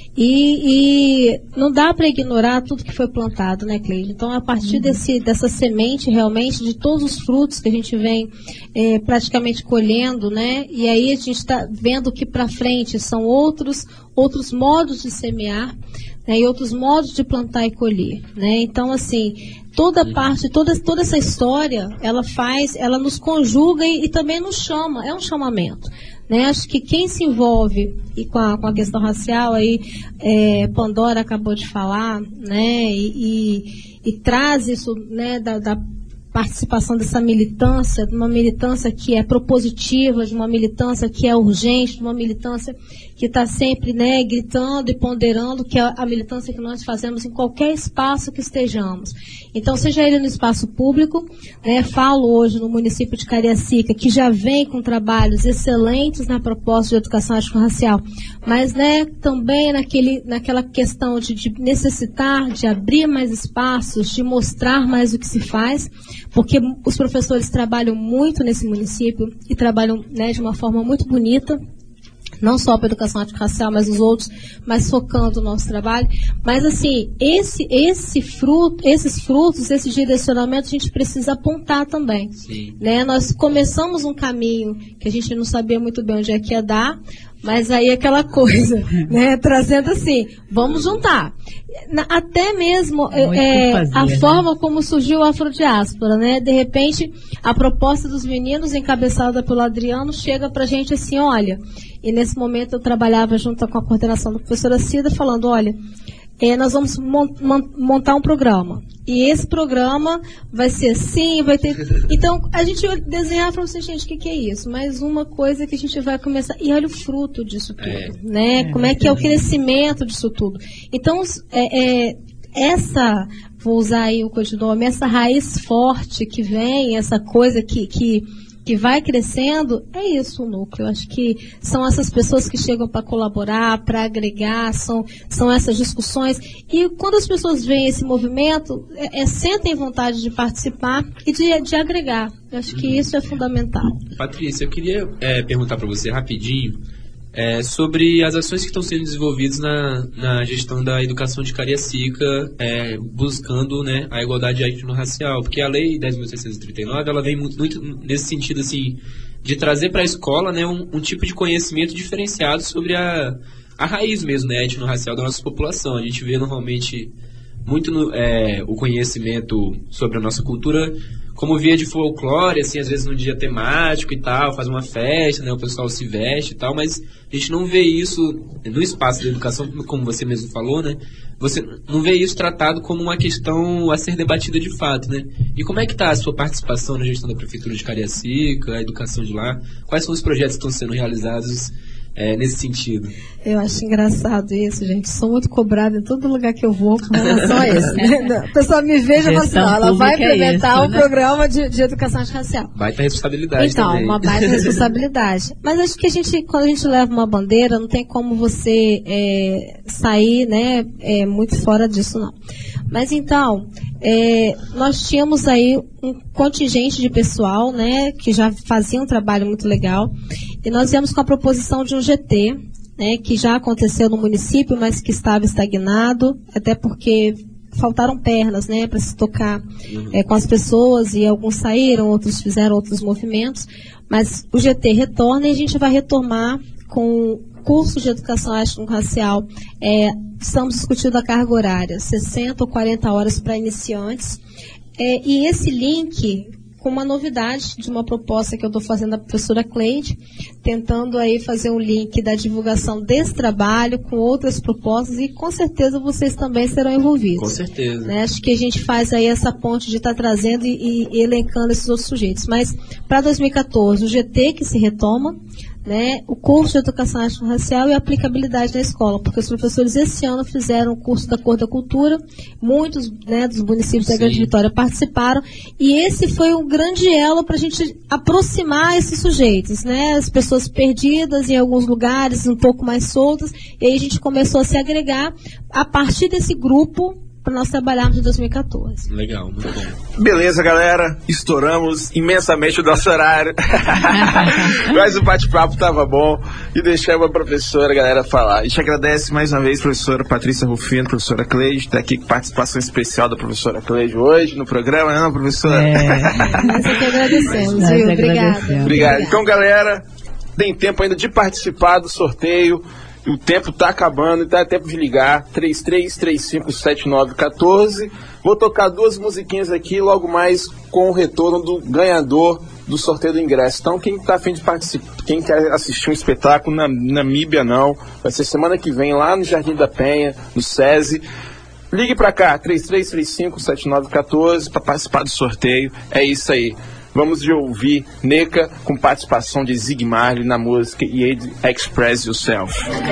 E, e não dá para ignorar tudo que foi plantado, né, Cleide? Então, a partir desse, dessa semente, realmente, de todos os frutos que a gente vem é, praticamente colhendo, né? E aí a gente está vendo que para frente são outros, outros modos de semear, né, e outros modos de plantar e colher, né? Então, assim, toda parte, toda, toda essa história, ela faz, ela nos conjuga e, e também nos chama, é um chamamento. Né, acho que quem se envolve e com, a, com a questão racial, aí é, Pandora acabou de falar, né, e, e, e traz isso, né, da, da participação dessa militância, de uma militância que é propositiva, de uma militância que é urgente, de uma militância que está sempre, né, gritando e ponderando, que é a militância que nós fazemos em qualquer espaço que estejamos. Então, seja ele no espaço público, né, falo hoje no município de Cariacica, que já vem com trabalhos excelentes na proposta de educação étnico-racial, mas, né, também naquele, naquela questão de, de necessitar de abrir mais espaços, de mostrar mais o que se faz, porque os professores trabalham muito nesse município e trabalham, né, de uma forma muito bonita, não só para a educação étnico-racial, mas os outros, mas focando o nosso trabalho. Mas, assim, esse, esse fruto, esses frutos, esse direcionamento, a gente precisa apontar também.
Sim.
Né? Nós começamos um caminho que a gente não sabia muito bem onde é que ia dar, mas aí aquela coisa, né, trazendo assim, vamos juntar. Na, até mesmo é,
fazer,
a
né?
forma como surgiu a Afrodiáspora, né? De repente, a proposta dos meninos, encabeçada pelo Adriano, chega pra gente assim, olha, e nesse momento eu trabalhava junto com a coordenação da professora Cida, falando, olha, é, nós vamos mon montar um programa. E esse programa vai ser assim, vai ter... Então, a gente desenhar e falar assim, gente, o que, que é isso? Mais uma coisa que a gente vai começar... E olha o fruto disso tudo,
É.
né?
É,
Como é que é o crescimento disso tudo. Então, é, é, essa... Vou usar aí o codinome, essa raiz forte que vem, essa coisa que... que que vai crescendo, é isso o núcleo. Eu acho que são essas pessoas que chegam para colaborar, para agregar, são, são essas discussões. E quando as pessoas veem esse movimento, é, é, sentem vontade de participar e de, de agregar. Eu acho que isso é fundamental.
Patrícia, eu queria é, perguntar para você rapidinho é, sobre as ações que estão sendo desenvolvidas na, na gestão da educação de Cariacica, é, buscando, né, a igualdade étnico-racial, porque a Lei dez mil seiscentos e trinta e nove ela vem muito, muito nesse sentido assim, de trazer para a escola, né, um, um tipo de conhecimento diferenciado sobre a, a raiz mesmo, né, étnico-racial da nossa população. A gente vê normalmente muito no, é, o conhecimento sobre a nossa cultura como via de folclore, assim, às vezes num dia temático e tal, faz uma festa, né, o pessoal se veste e tal, mas a gente não vê isso no espaço da educação, como você mesmo falou, né, você não vê isso tratado como uma questão a ser debatida de fato, né. E como é que está a sua participação na gestão da Prefeitura de Cariacica, a educação de lá? Quais são os projetos que estão sendo realizados é, nesse sentido?
Eu acho engraçado isso, gente. Sou muito cobrada em todo lugar que eu vou com relação a isso. Né? A pessoa me veja e fala assim, ela vai implementar um
né?
programa de, de educação racial.
Baita responsabilidade
então,
também.
uma baita responsabilidade. Mas acho que a gente, quando a gente leva uma bandeira, não tem como você é, sair, né, é, muito fora disso, não. Mas então, é, nós tínhamos aí um contingente de pessoal, né, que já fazia um trabalho muito legal, e nós viemos com a proposição de um G T, né, que já aconteceu no município, mas que estava estagnado, até porque faltaram pernas, né, para se tocar é, com as pessoas, e alguns saíram, outros fizeram outros movimentos, Mas o G T retorna e a gente vai retomar com curso de educação étnico-racial. É, estamos discutindo a carga horária, sessenta ou quarenta horas para iniciantes. É, e esse link, com uma novidade de uma proposta que eu estou fazendo da professora Cleide, tentando aí fazer um link da divulgação desse trabalho com outras propostas, e com certeza vocês também serão envolvidos.
Com certeza.
Né? Acho que a gente faz aí essa ponte de estar tá trazendo e, e elencando esses outros sujeitos. Mas para dois mil e quatorze, o G T que se retoma, né, o curso de educação étnico-racial e aplicabilidade na escola, porque os professores esse ano fizeram o curso da Cor da Cultura, muitos, né, dos municípios da Grande Vitória participaram, e esse foi um grande elo para a gente aproximar esses sujeitos, né, as pessoas perdidas em alguns lugares, um pouco mais soltas, e aí a gente começou a se agregar a partir desse grupo para nós trabalharmos em dois mil e quatorze.
Legal, muito bom.
Beleza, galera. Estouramos imensamente o nosso horário. Mas o bate-papo estava bom e deixamos a professora, a galera, falar. A gente agradece mais uma vez a professora Patrícia Rufino, professora Cleide, está aqui com participação especial da professora Cleide hoje no programa, não, professora?
É. Nós é que agradecemos, viu? Obrigada.
Obrigado. Então, galera, tem tempo ainda de participar do sorteio. O tempo está acabando, então é tempo de ligar. três três três cinco sete nove um quatro. Vou tocar duas musiquinhas aqui, logo mais com o retorno do ganhador do sorteio do ingresso. Então, quem está a fim de participar, quem quer assistir um espetáculo na Namíbia, não, vai ser semana que vem lá no Jardim da Penha, no SESI. Ligue para cá, três três três cinco sete nove um quatro, para participar do sorteio. É isso aí. Vamos de ouvir Neca com participação de Zig Marley na música E Express Yourself.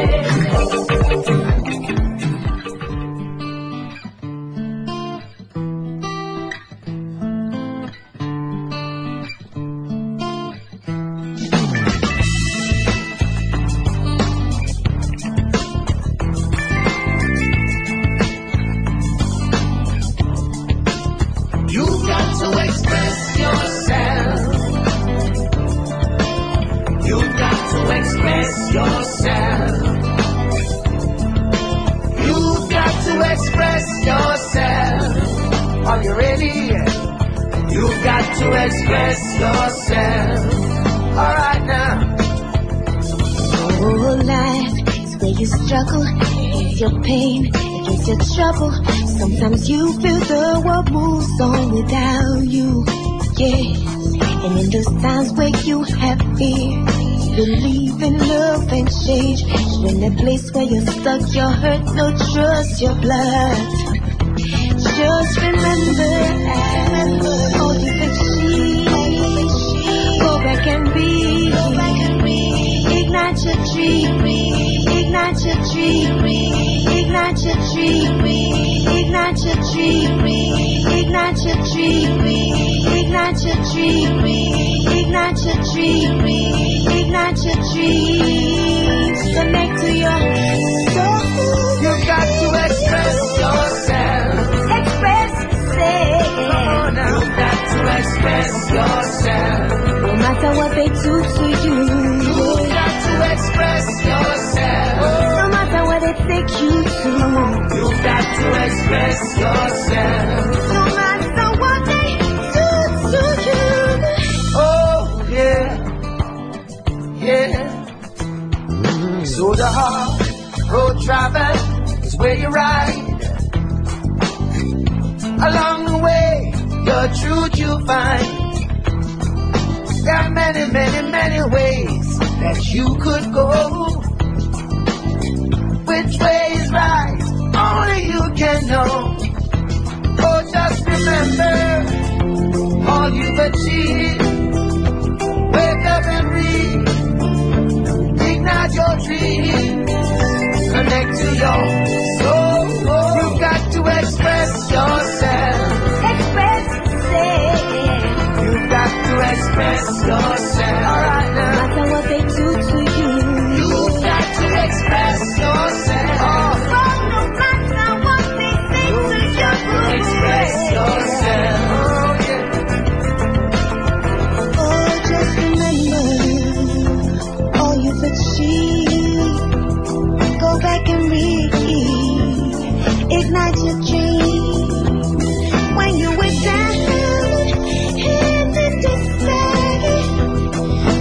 Sometimes you feel the world moves on without you, yeah. And in those times where you have fear, believe in love and change. You're in a place where you're stuck, you're hurt, no trust your blood. Just remember, all you can see, go back and be, go back and be, ignite your dream, ignite your dream, ignite your dream, ignite your dream, ignite your dream, ignite your dream, ignite your dream, ignite your dreams, connect to your soul.
You got to express yourself.
Express yourself.
Come on now. You got to express yourself.
No matter what they do to you.
You got to express yourself.
No matter what they take you to.
You got to express yourself.
No matter what they do to you.
Oh yeah, yeah. So the hard road travel is where you ride. Along the way, your truth you'll find. There are many, many, many ways that you could go. Which way is right? Only you can know. Oh, just remember all you've achieved. Wake up and read. Ignite your dream. Connect to your soul. You've got to express yourself.
Express yourself.
You've got to express yourself. All right now.
No matter what they do to you.
You've got to express yourself.
Oh, no matter what they say to you.
Express yourself. Oh, yeah.
Oh, just remember all you've achieved. Go back and read. Ignite your dream. When you were down in the desert,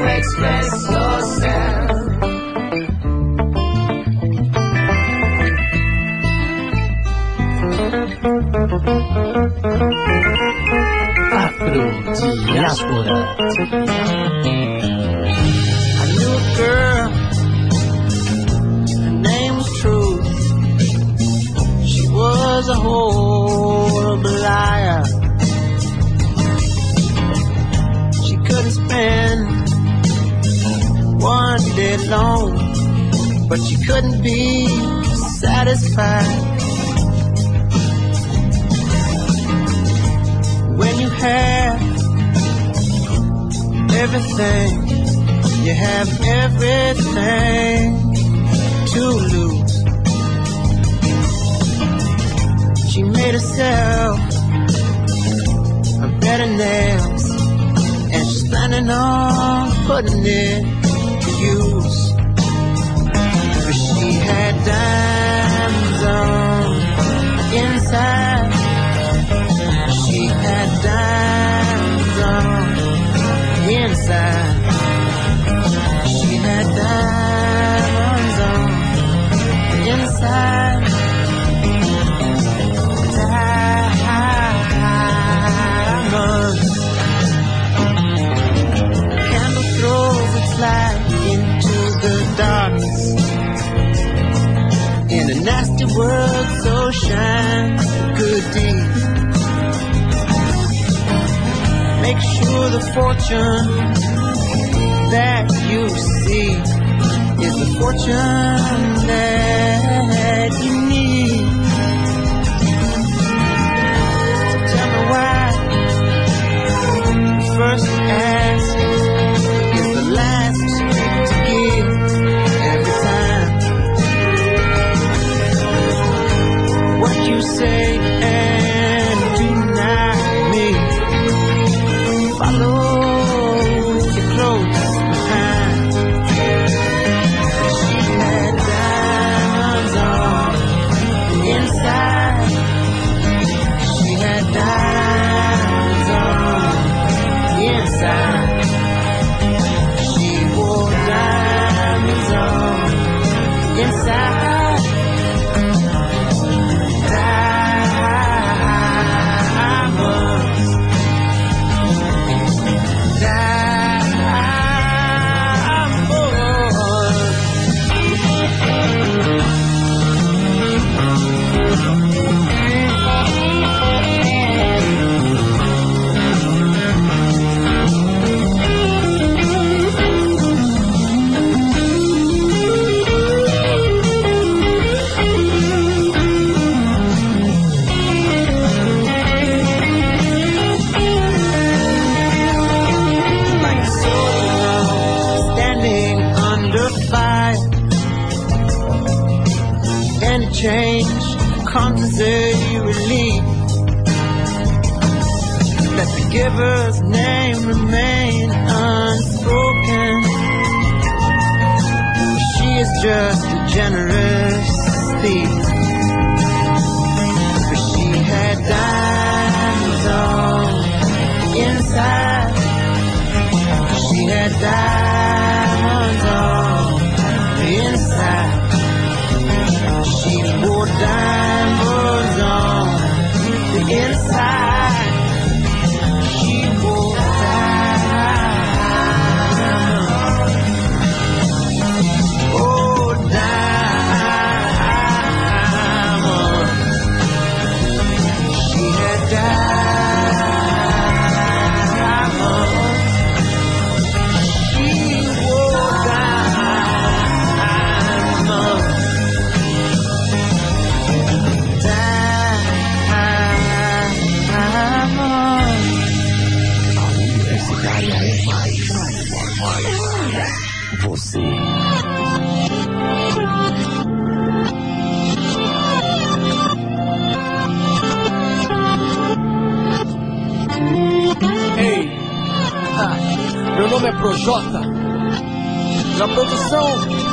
express yourself.
Afro-diáspora.
I knew a girl, her name was Truth. She was a horrible liar. She couldn't spend one day alone, but she couldn't be satisfied. When you have everything, you have everything to lose. She made herself a bed of nails, and she's planning on putting it to use. But she had diamonds on inside. She had diamonds on inside. She had diamonds on inside. Diamonds. Candle throws its light into the darkness. In a nasty world, so shine good deeds. Make sure the fortune that you see is the fortune that you need. Tell me why the first ask is the last to give every time. What you say and do not mean. Follow your clothes behind. She had diamonds on inside. She had diamonds on inside. She wore diamonds on inside. Change comes as a relief. Let the giver's name remain unspoken. She is just a generous thief. For she had diamonds on inside. She had diamonds on inside. She wore diamonds on the inside. She wore diamonds. Oh, diamonds. She had diamonds. She wore diamonds.
Você.
Ei, ah, meu nome é Projota. Na produção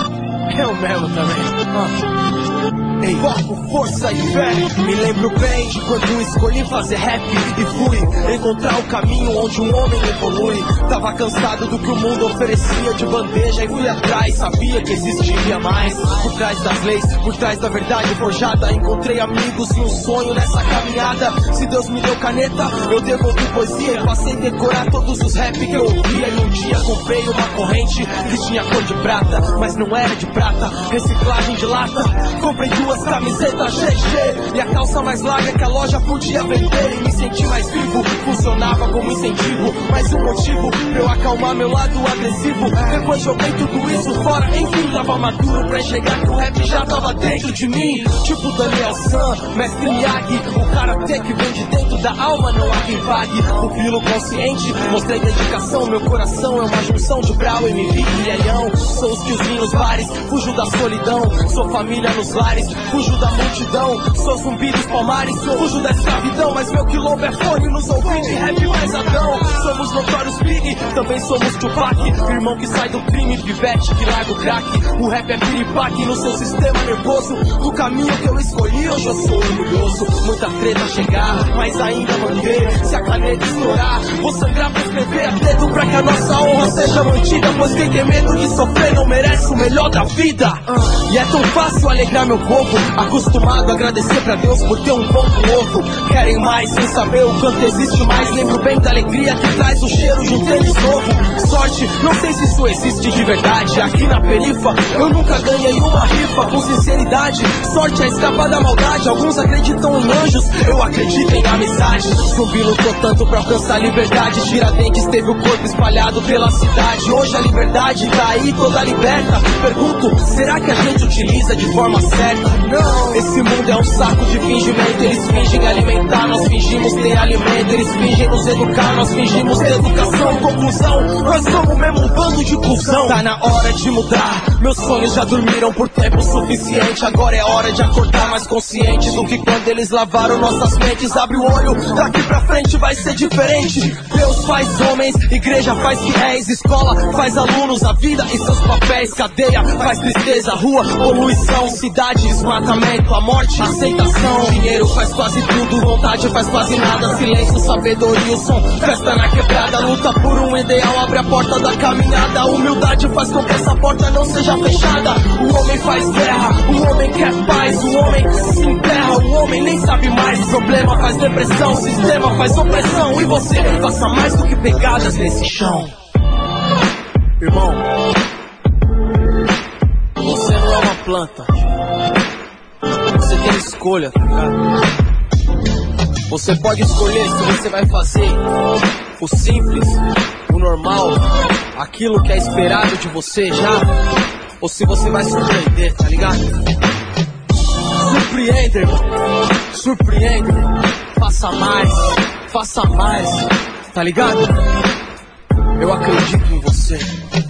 Eu mesmo também. Ah. Ei, foco, força e fé. Me lembro bem de quando escolhi fazer rap e fui encontrar o caminho onde um homem evolui. Tava cansado do que o mundo oferecia de bandeja e fui atrás, sabia que existiria mais. Por trás das leis, por trás da verdade forjada, encontrei amigos e um sonho nessa caminhada. Se Deus me deu caneta, eu devolvi poesia e passei a decorar todos os rap que eu ouvia. E um dia comprei uma corrente que tinha cor de prata, mas não era de prata, reciclagem de lata. Comprei duas camisetas G G e a calça mais larga que a loja podia vender. E me senti mais vivo, funcionava como incentivo. Mais um motivo pra eu acalmar meu lado agressivo. Depois joguei tudo isso fora, enfim, tava maduro pra enxergar que o rap já tava dentro de mim. Tipo Daniel San, Mestre Miyagi, o karatê que vem de dentro da alma, não há quem pague. Pupilo consciente, mostrei dedicação, meu coração é uma junção de Brau, M V e Aião. Sou os tiozinhos nos bares, fujo da solidão. Sou família nos lares, fujo da multidão. Sou zumbi dos palmares, fujo da escravidão. Mas meu quilombo é fone nos ouvidos de rap mais Adão. Somos notórios Big, também somos Tupac. Irmão que sai do crime, pivete que larga o crack. O rap é piripaque no seu sistema nervoso. Do caminho que eu escolhi, hoje eu sou orgulhoso. Muita treta chegar, mas ainda manter. Se a caneta estourar, vou sangrar pra escrever a dedo pra que a nossa honra seja mantida. Pois quem tem medo de sofrer não merece o melhor da vida. E é tão fácil alegrar meu povo, acostumado a agradecer pra Deus por ter um pão novo. Querem mais sem saber o quanto existe mais. Lembro bem da alegria que traz o cheiro de um tênis novo. Sorte, não sei se isso existe de verdade. Aqui na perifa, eu nunca ganhei uma rifa. Com sinceridade, sorte é escapar da maldade. Alguns acreditam em anjos, eu acredito em amizade. Zumbi lutou tanto pra alcançar a liberdade. Tiradentes teve o corpo espalhado pela cidade. Hoje a liberdade tá aí toda liberta. Pergunto, será que a gente utiliza de forma certa? Não, esse mundo é um saco de fingimento. Eles fingem alimentar, nós fingimos ter alimento. Eles fingem nos educar, nós fingimos ter educação. Conclusão, nós somos mesmo um bando de cuzão. Tá na hora de mudar, meus sonhos já dormiram por tempo suficiente. Agora é hora de acordar mais consciente do que quando eles lavaram nossas mentes. Abre o olho, daqui pra frente vai ser diferente. Deus faz homens, igreja faz fiéis. Escola faz alunos, a vida e seus papéis. Cadeia faz tristeza, rua, poluição. Cidade, desmatamento, a morte, aceitação. Dinheiro faz quase tudo, vontade faz quase nada. Silêncio, sabedoria, o som, festa na quebrada. Luta por um ideal, abre a porta da caminhada. Humildade faz com que essa porta não seja fechada. O homem faz guerra, o homem quer paz. O homem se enterra, o homem nem sabe mais. Problema faz depressão, sistema faz opressão. E você faça mais do que pegadas nesse chão. Irmão, você não é uma planta. Você tem escolha, tá ligado? Você pode escolher se você vai fazer o simples, o normal, aquilo que é esperado de você já, ou se você vai surpreender, tá ligado? Surpreende, irmão. Surpreende. Faça mais, faça mais, tá ligado? Eu acredito em você.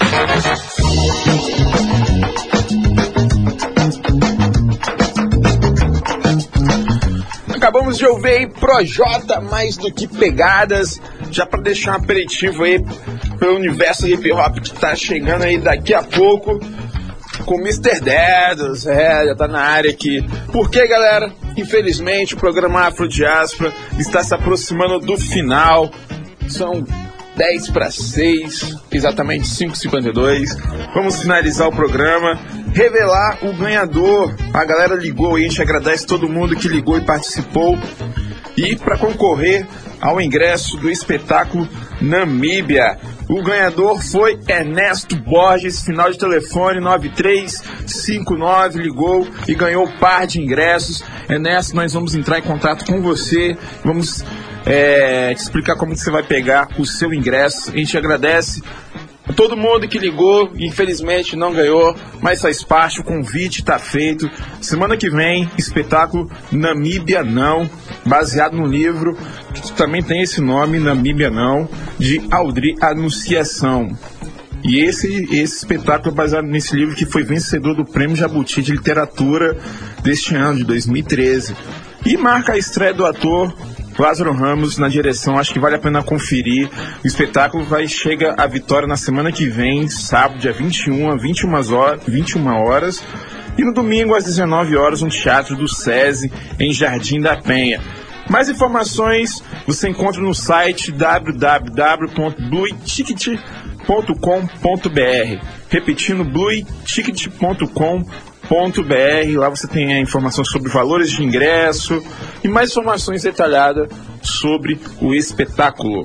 Acabamos de ouvir aí Projota, Mais Do Que Pegadas, já pra deixar um aperitivo aí pelo universo hip hop que tá chegando aí daqui a pouco com o mister Dedos, é, já tá na área aqui. Porque, galera, infelizmente o programa Afro Diáspora está se aproximando do final. São dez para seis, exatamente cinco e cinquenta e dois. Vamos finalizar o programa, revelar o ganhador. A galera ligou aí, a gente agradece todo mundo que ligou e participou. E para concorrer ao ingresso do espetáculo Namíbia, o ganhador foi Ernesto Borges, final de telefone nove três cinco nove, ligou e ganhou um par de ingressos. Ernesto, nós vamos entrar em contato com você, vamos é, te explicar como que você vai pegar o seu ingresso. A gente agradece a todo mundo que ligou, infelizmente não ganhou, mas faz parte, o convite está feito. Semana que vem, espetáculo Namíbia Não, baseado no livro que também tem esse nome, Namíbia Não, de Audrey Anunciação. E esse, esse espetáculo é baseado nesse livro que foi vencedor do Prêmio Jabuti de Literatura deste ano, de dois mil e treze. E marca a estreia do ator
Lázaro Ramos na direção, acho que vale a pena conferir. O espetáculo vai chega à Vitória na semana que vem, sábado, dia vinte e um, às vinte e uma horas, e no domingo às dezenove horas, no Teatro do SESI, em Jardim da Penha. Mais informações você encontra no site w w w ponto blue ticket ponto com ponto b r. Repetindo, blue ticket ponto com ponto b r. Lá você tem a informação sobre valores de ingresso e mais informações detalhadas sobre o espetáculo.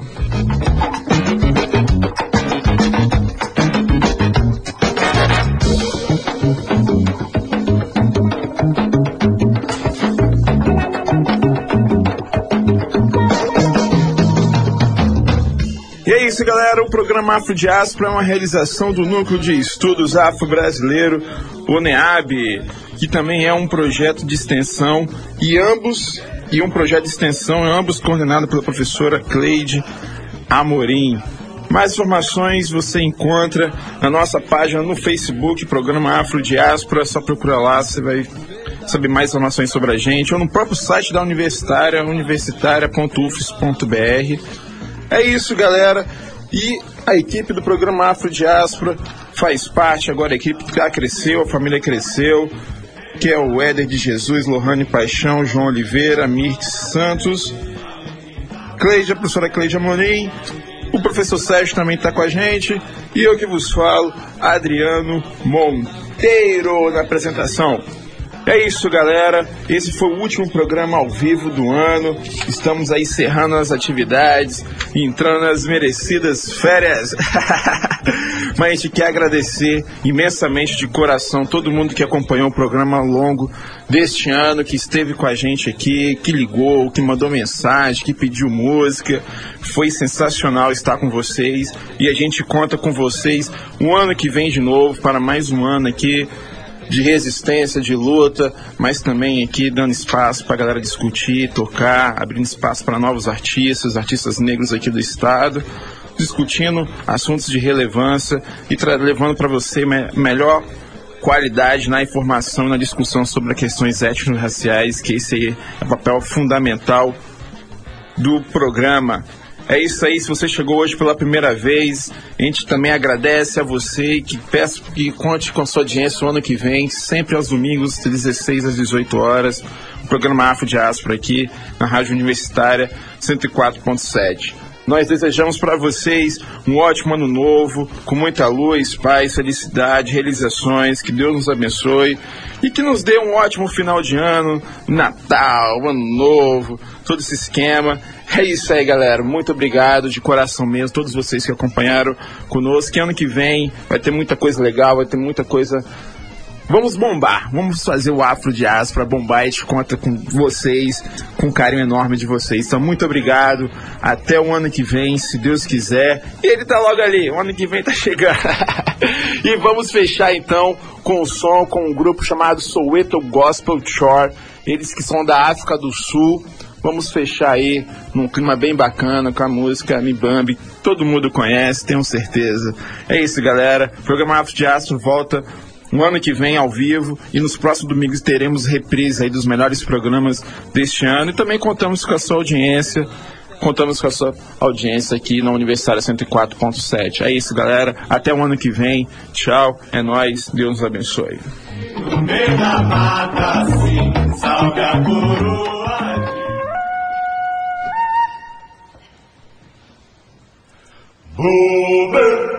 E é isso, galera. O programa Afro Diáspora é uma realização do Núcleo de Estudos Afro-Brasileiro, o NEAB, que também é um projeto de extensão, e ambos, e um projeto de extensão, ambos coordenado pela professora Cleide Amorim. Mais informações você encontra na nossa página no Facebook, Programa Afro Diáspora. É só procurar lá, você vai saber mais informações sobre a gente, ou no próprio site da Universitária, universitária ponto u f s ponto b r. É isso, galera. E a equipe do programa Afro Diáspora faz parte, agora a equipe já cresceu, a família cresceu, que é o Éder de Jesus, Lohane Paixão, João Oliveira, Mirtes Santos, Cleide, a professora Cleide Amorim, o professor Sérgio também está com a gente, e eu que vos falo, Adriano Monteiro, na apresentação. É isso, galera. Esse foi o último programa ao vivo do ano. Estamos aí encerrando as atividades, entrando nas merecidas férias. Mas a gente quer agradecer imensamente de coração todo mundo que acompanhou o programa ao longo deste ano, que esteve com a gente aqui, que ligou, que mandou mensagem, que pediu música. Foi sensacional estar com vocês e a gente conta com vocês um ano que vem de novo para mais um ano aqui de resistência, de luta, mas também aqui dando espaço para a galera discutir, tocar, abrindo espaço para novos artistas, artistas negros aqui do estado, discutindo assuntos de relevância e levando para você me melhor qualidade na informação e na discussão sobre questões étnico-raciais, que esse aí é o papel fundamental do programa. É isso aí, se você chegou hoje pela primeira vez, a gente também agradece a você e que peço que conte com a sua audiência o ano que vem, sempre aos domingos, de dezesseis às dezoito horas, o programa Afro Diáspora aqui na Rádio Universitária cento e quatro ponto sete. Nós desejamos para vocês um ótimo ano novo, com muita luz, paz, felicidade, realizações, que Deus nos abençoe e que nos dê um ótimo final de ano, Natal, Ano Novo, todo esse esquema. É isso aí, galera. Muito obrigado de coração mesmo, todos vocês que acompanharam conosco. Que ano que vem vai ter muita coisa legal, vai ter muita coisa. Vamos bombar, vamos fazer o Afro Diáspora bombar. A gente conta com vocês, com um carinho enorme de vocês. Então, muito obrigado. Até o ano que vem, se Deus quiser. E ele tá logo ali, o ano que vem tá chegando. E vamos fechar então com o som, com um grupo chamado Soweto Gospel Choir. Eles que são da África do Sul. Vamos fechar aí num clima bem bacana com a música Mbambi. Todo mundo conhece, tenho certeza. É isso, galera. O programa Afro Diáspora volta no ano que vem ao vivo e nos próximos domingos teremos reprise aí dos melhores programas deste ano e também contamos com a sua audiência, contamos com a sua audiência aqui na Universitária cento e quatro ponto sete. É isso, galera, até o ano que vem, tchau, é nóis, Deus nos abençoe.
No meio da mata, sim, salve a coroa. Bobe.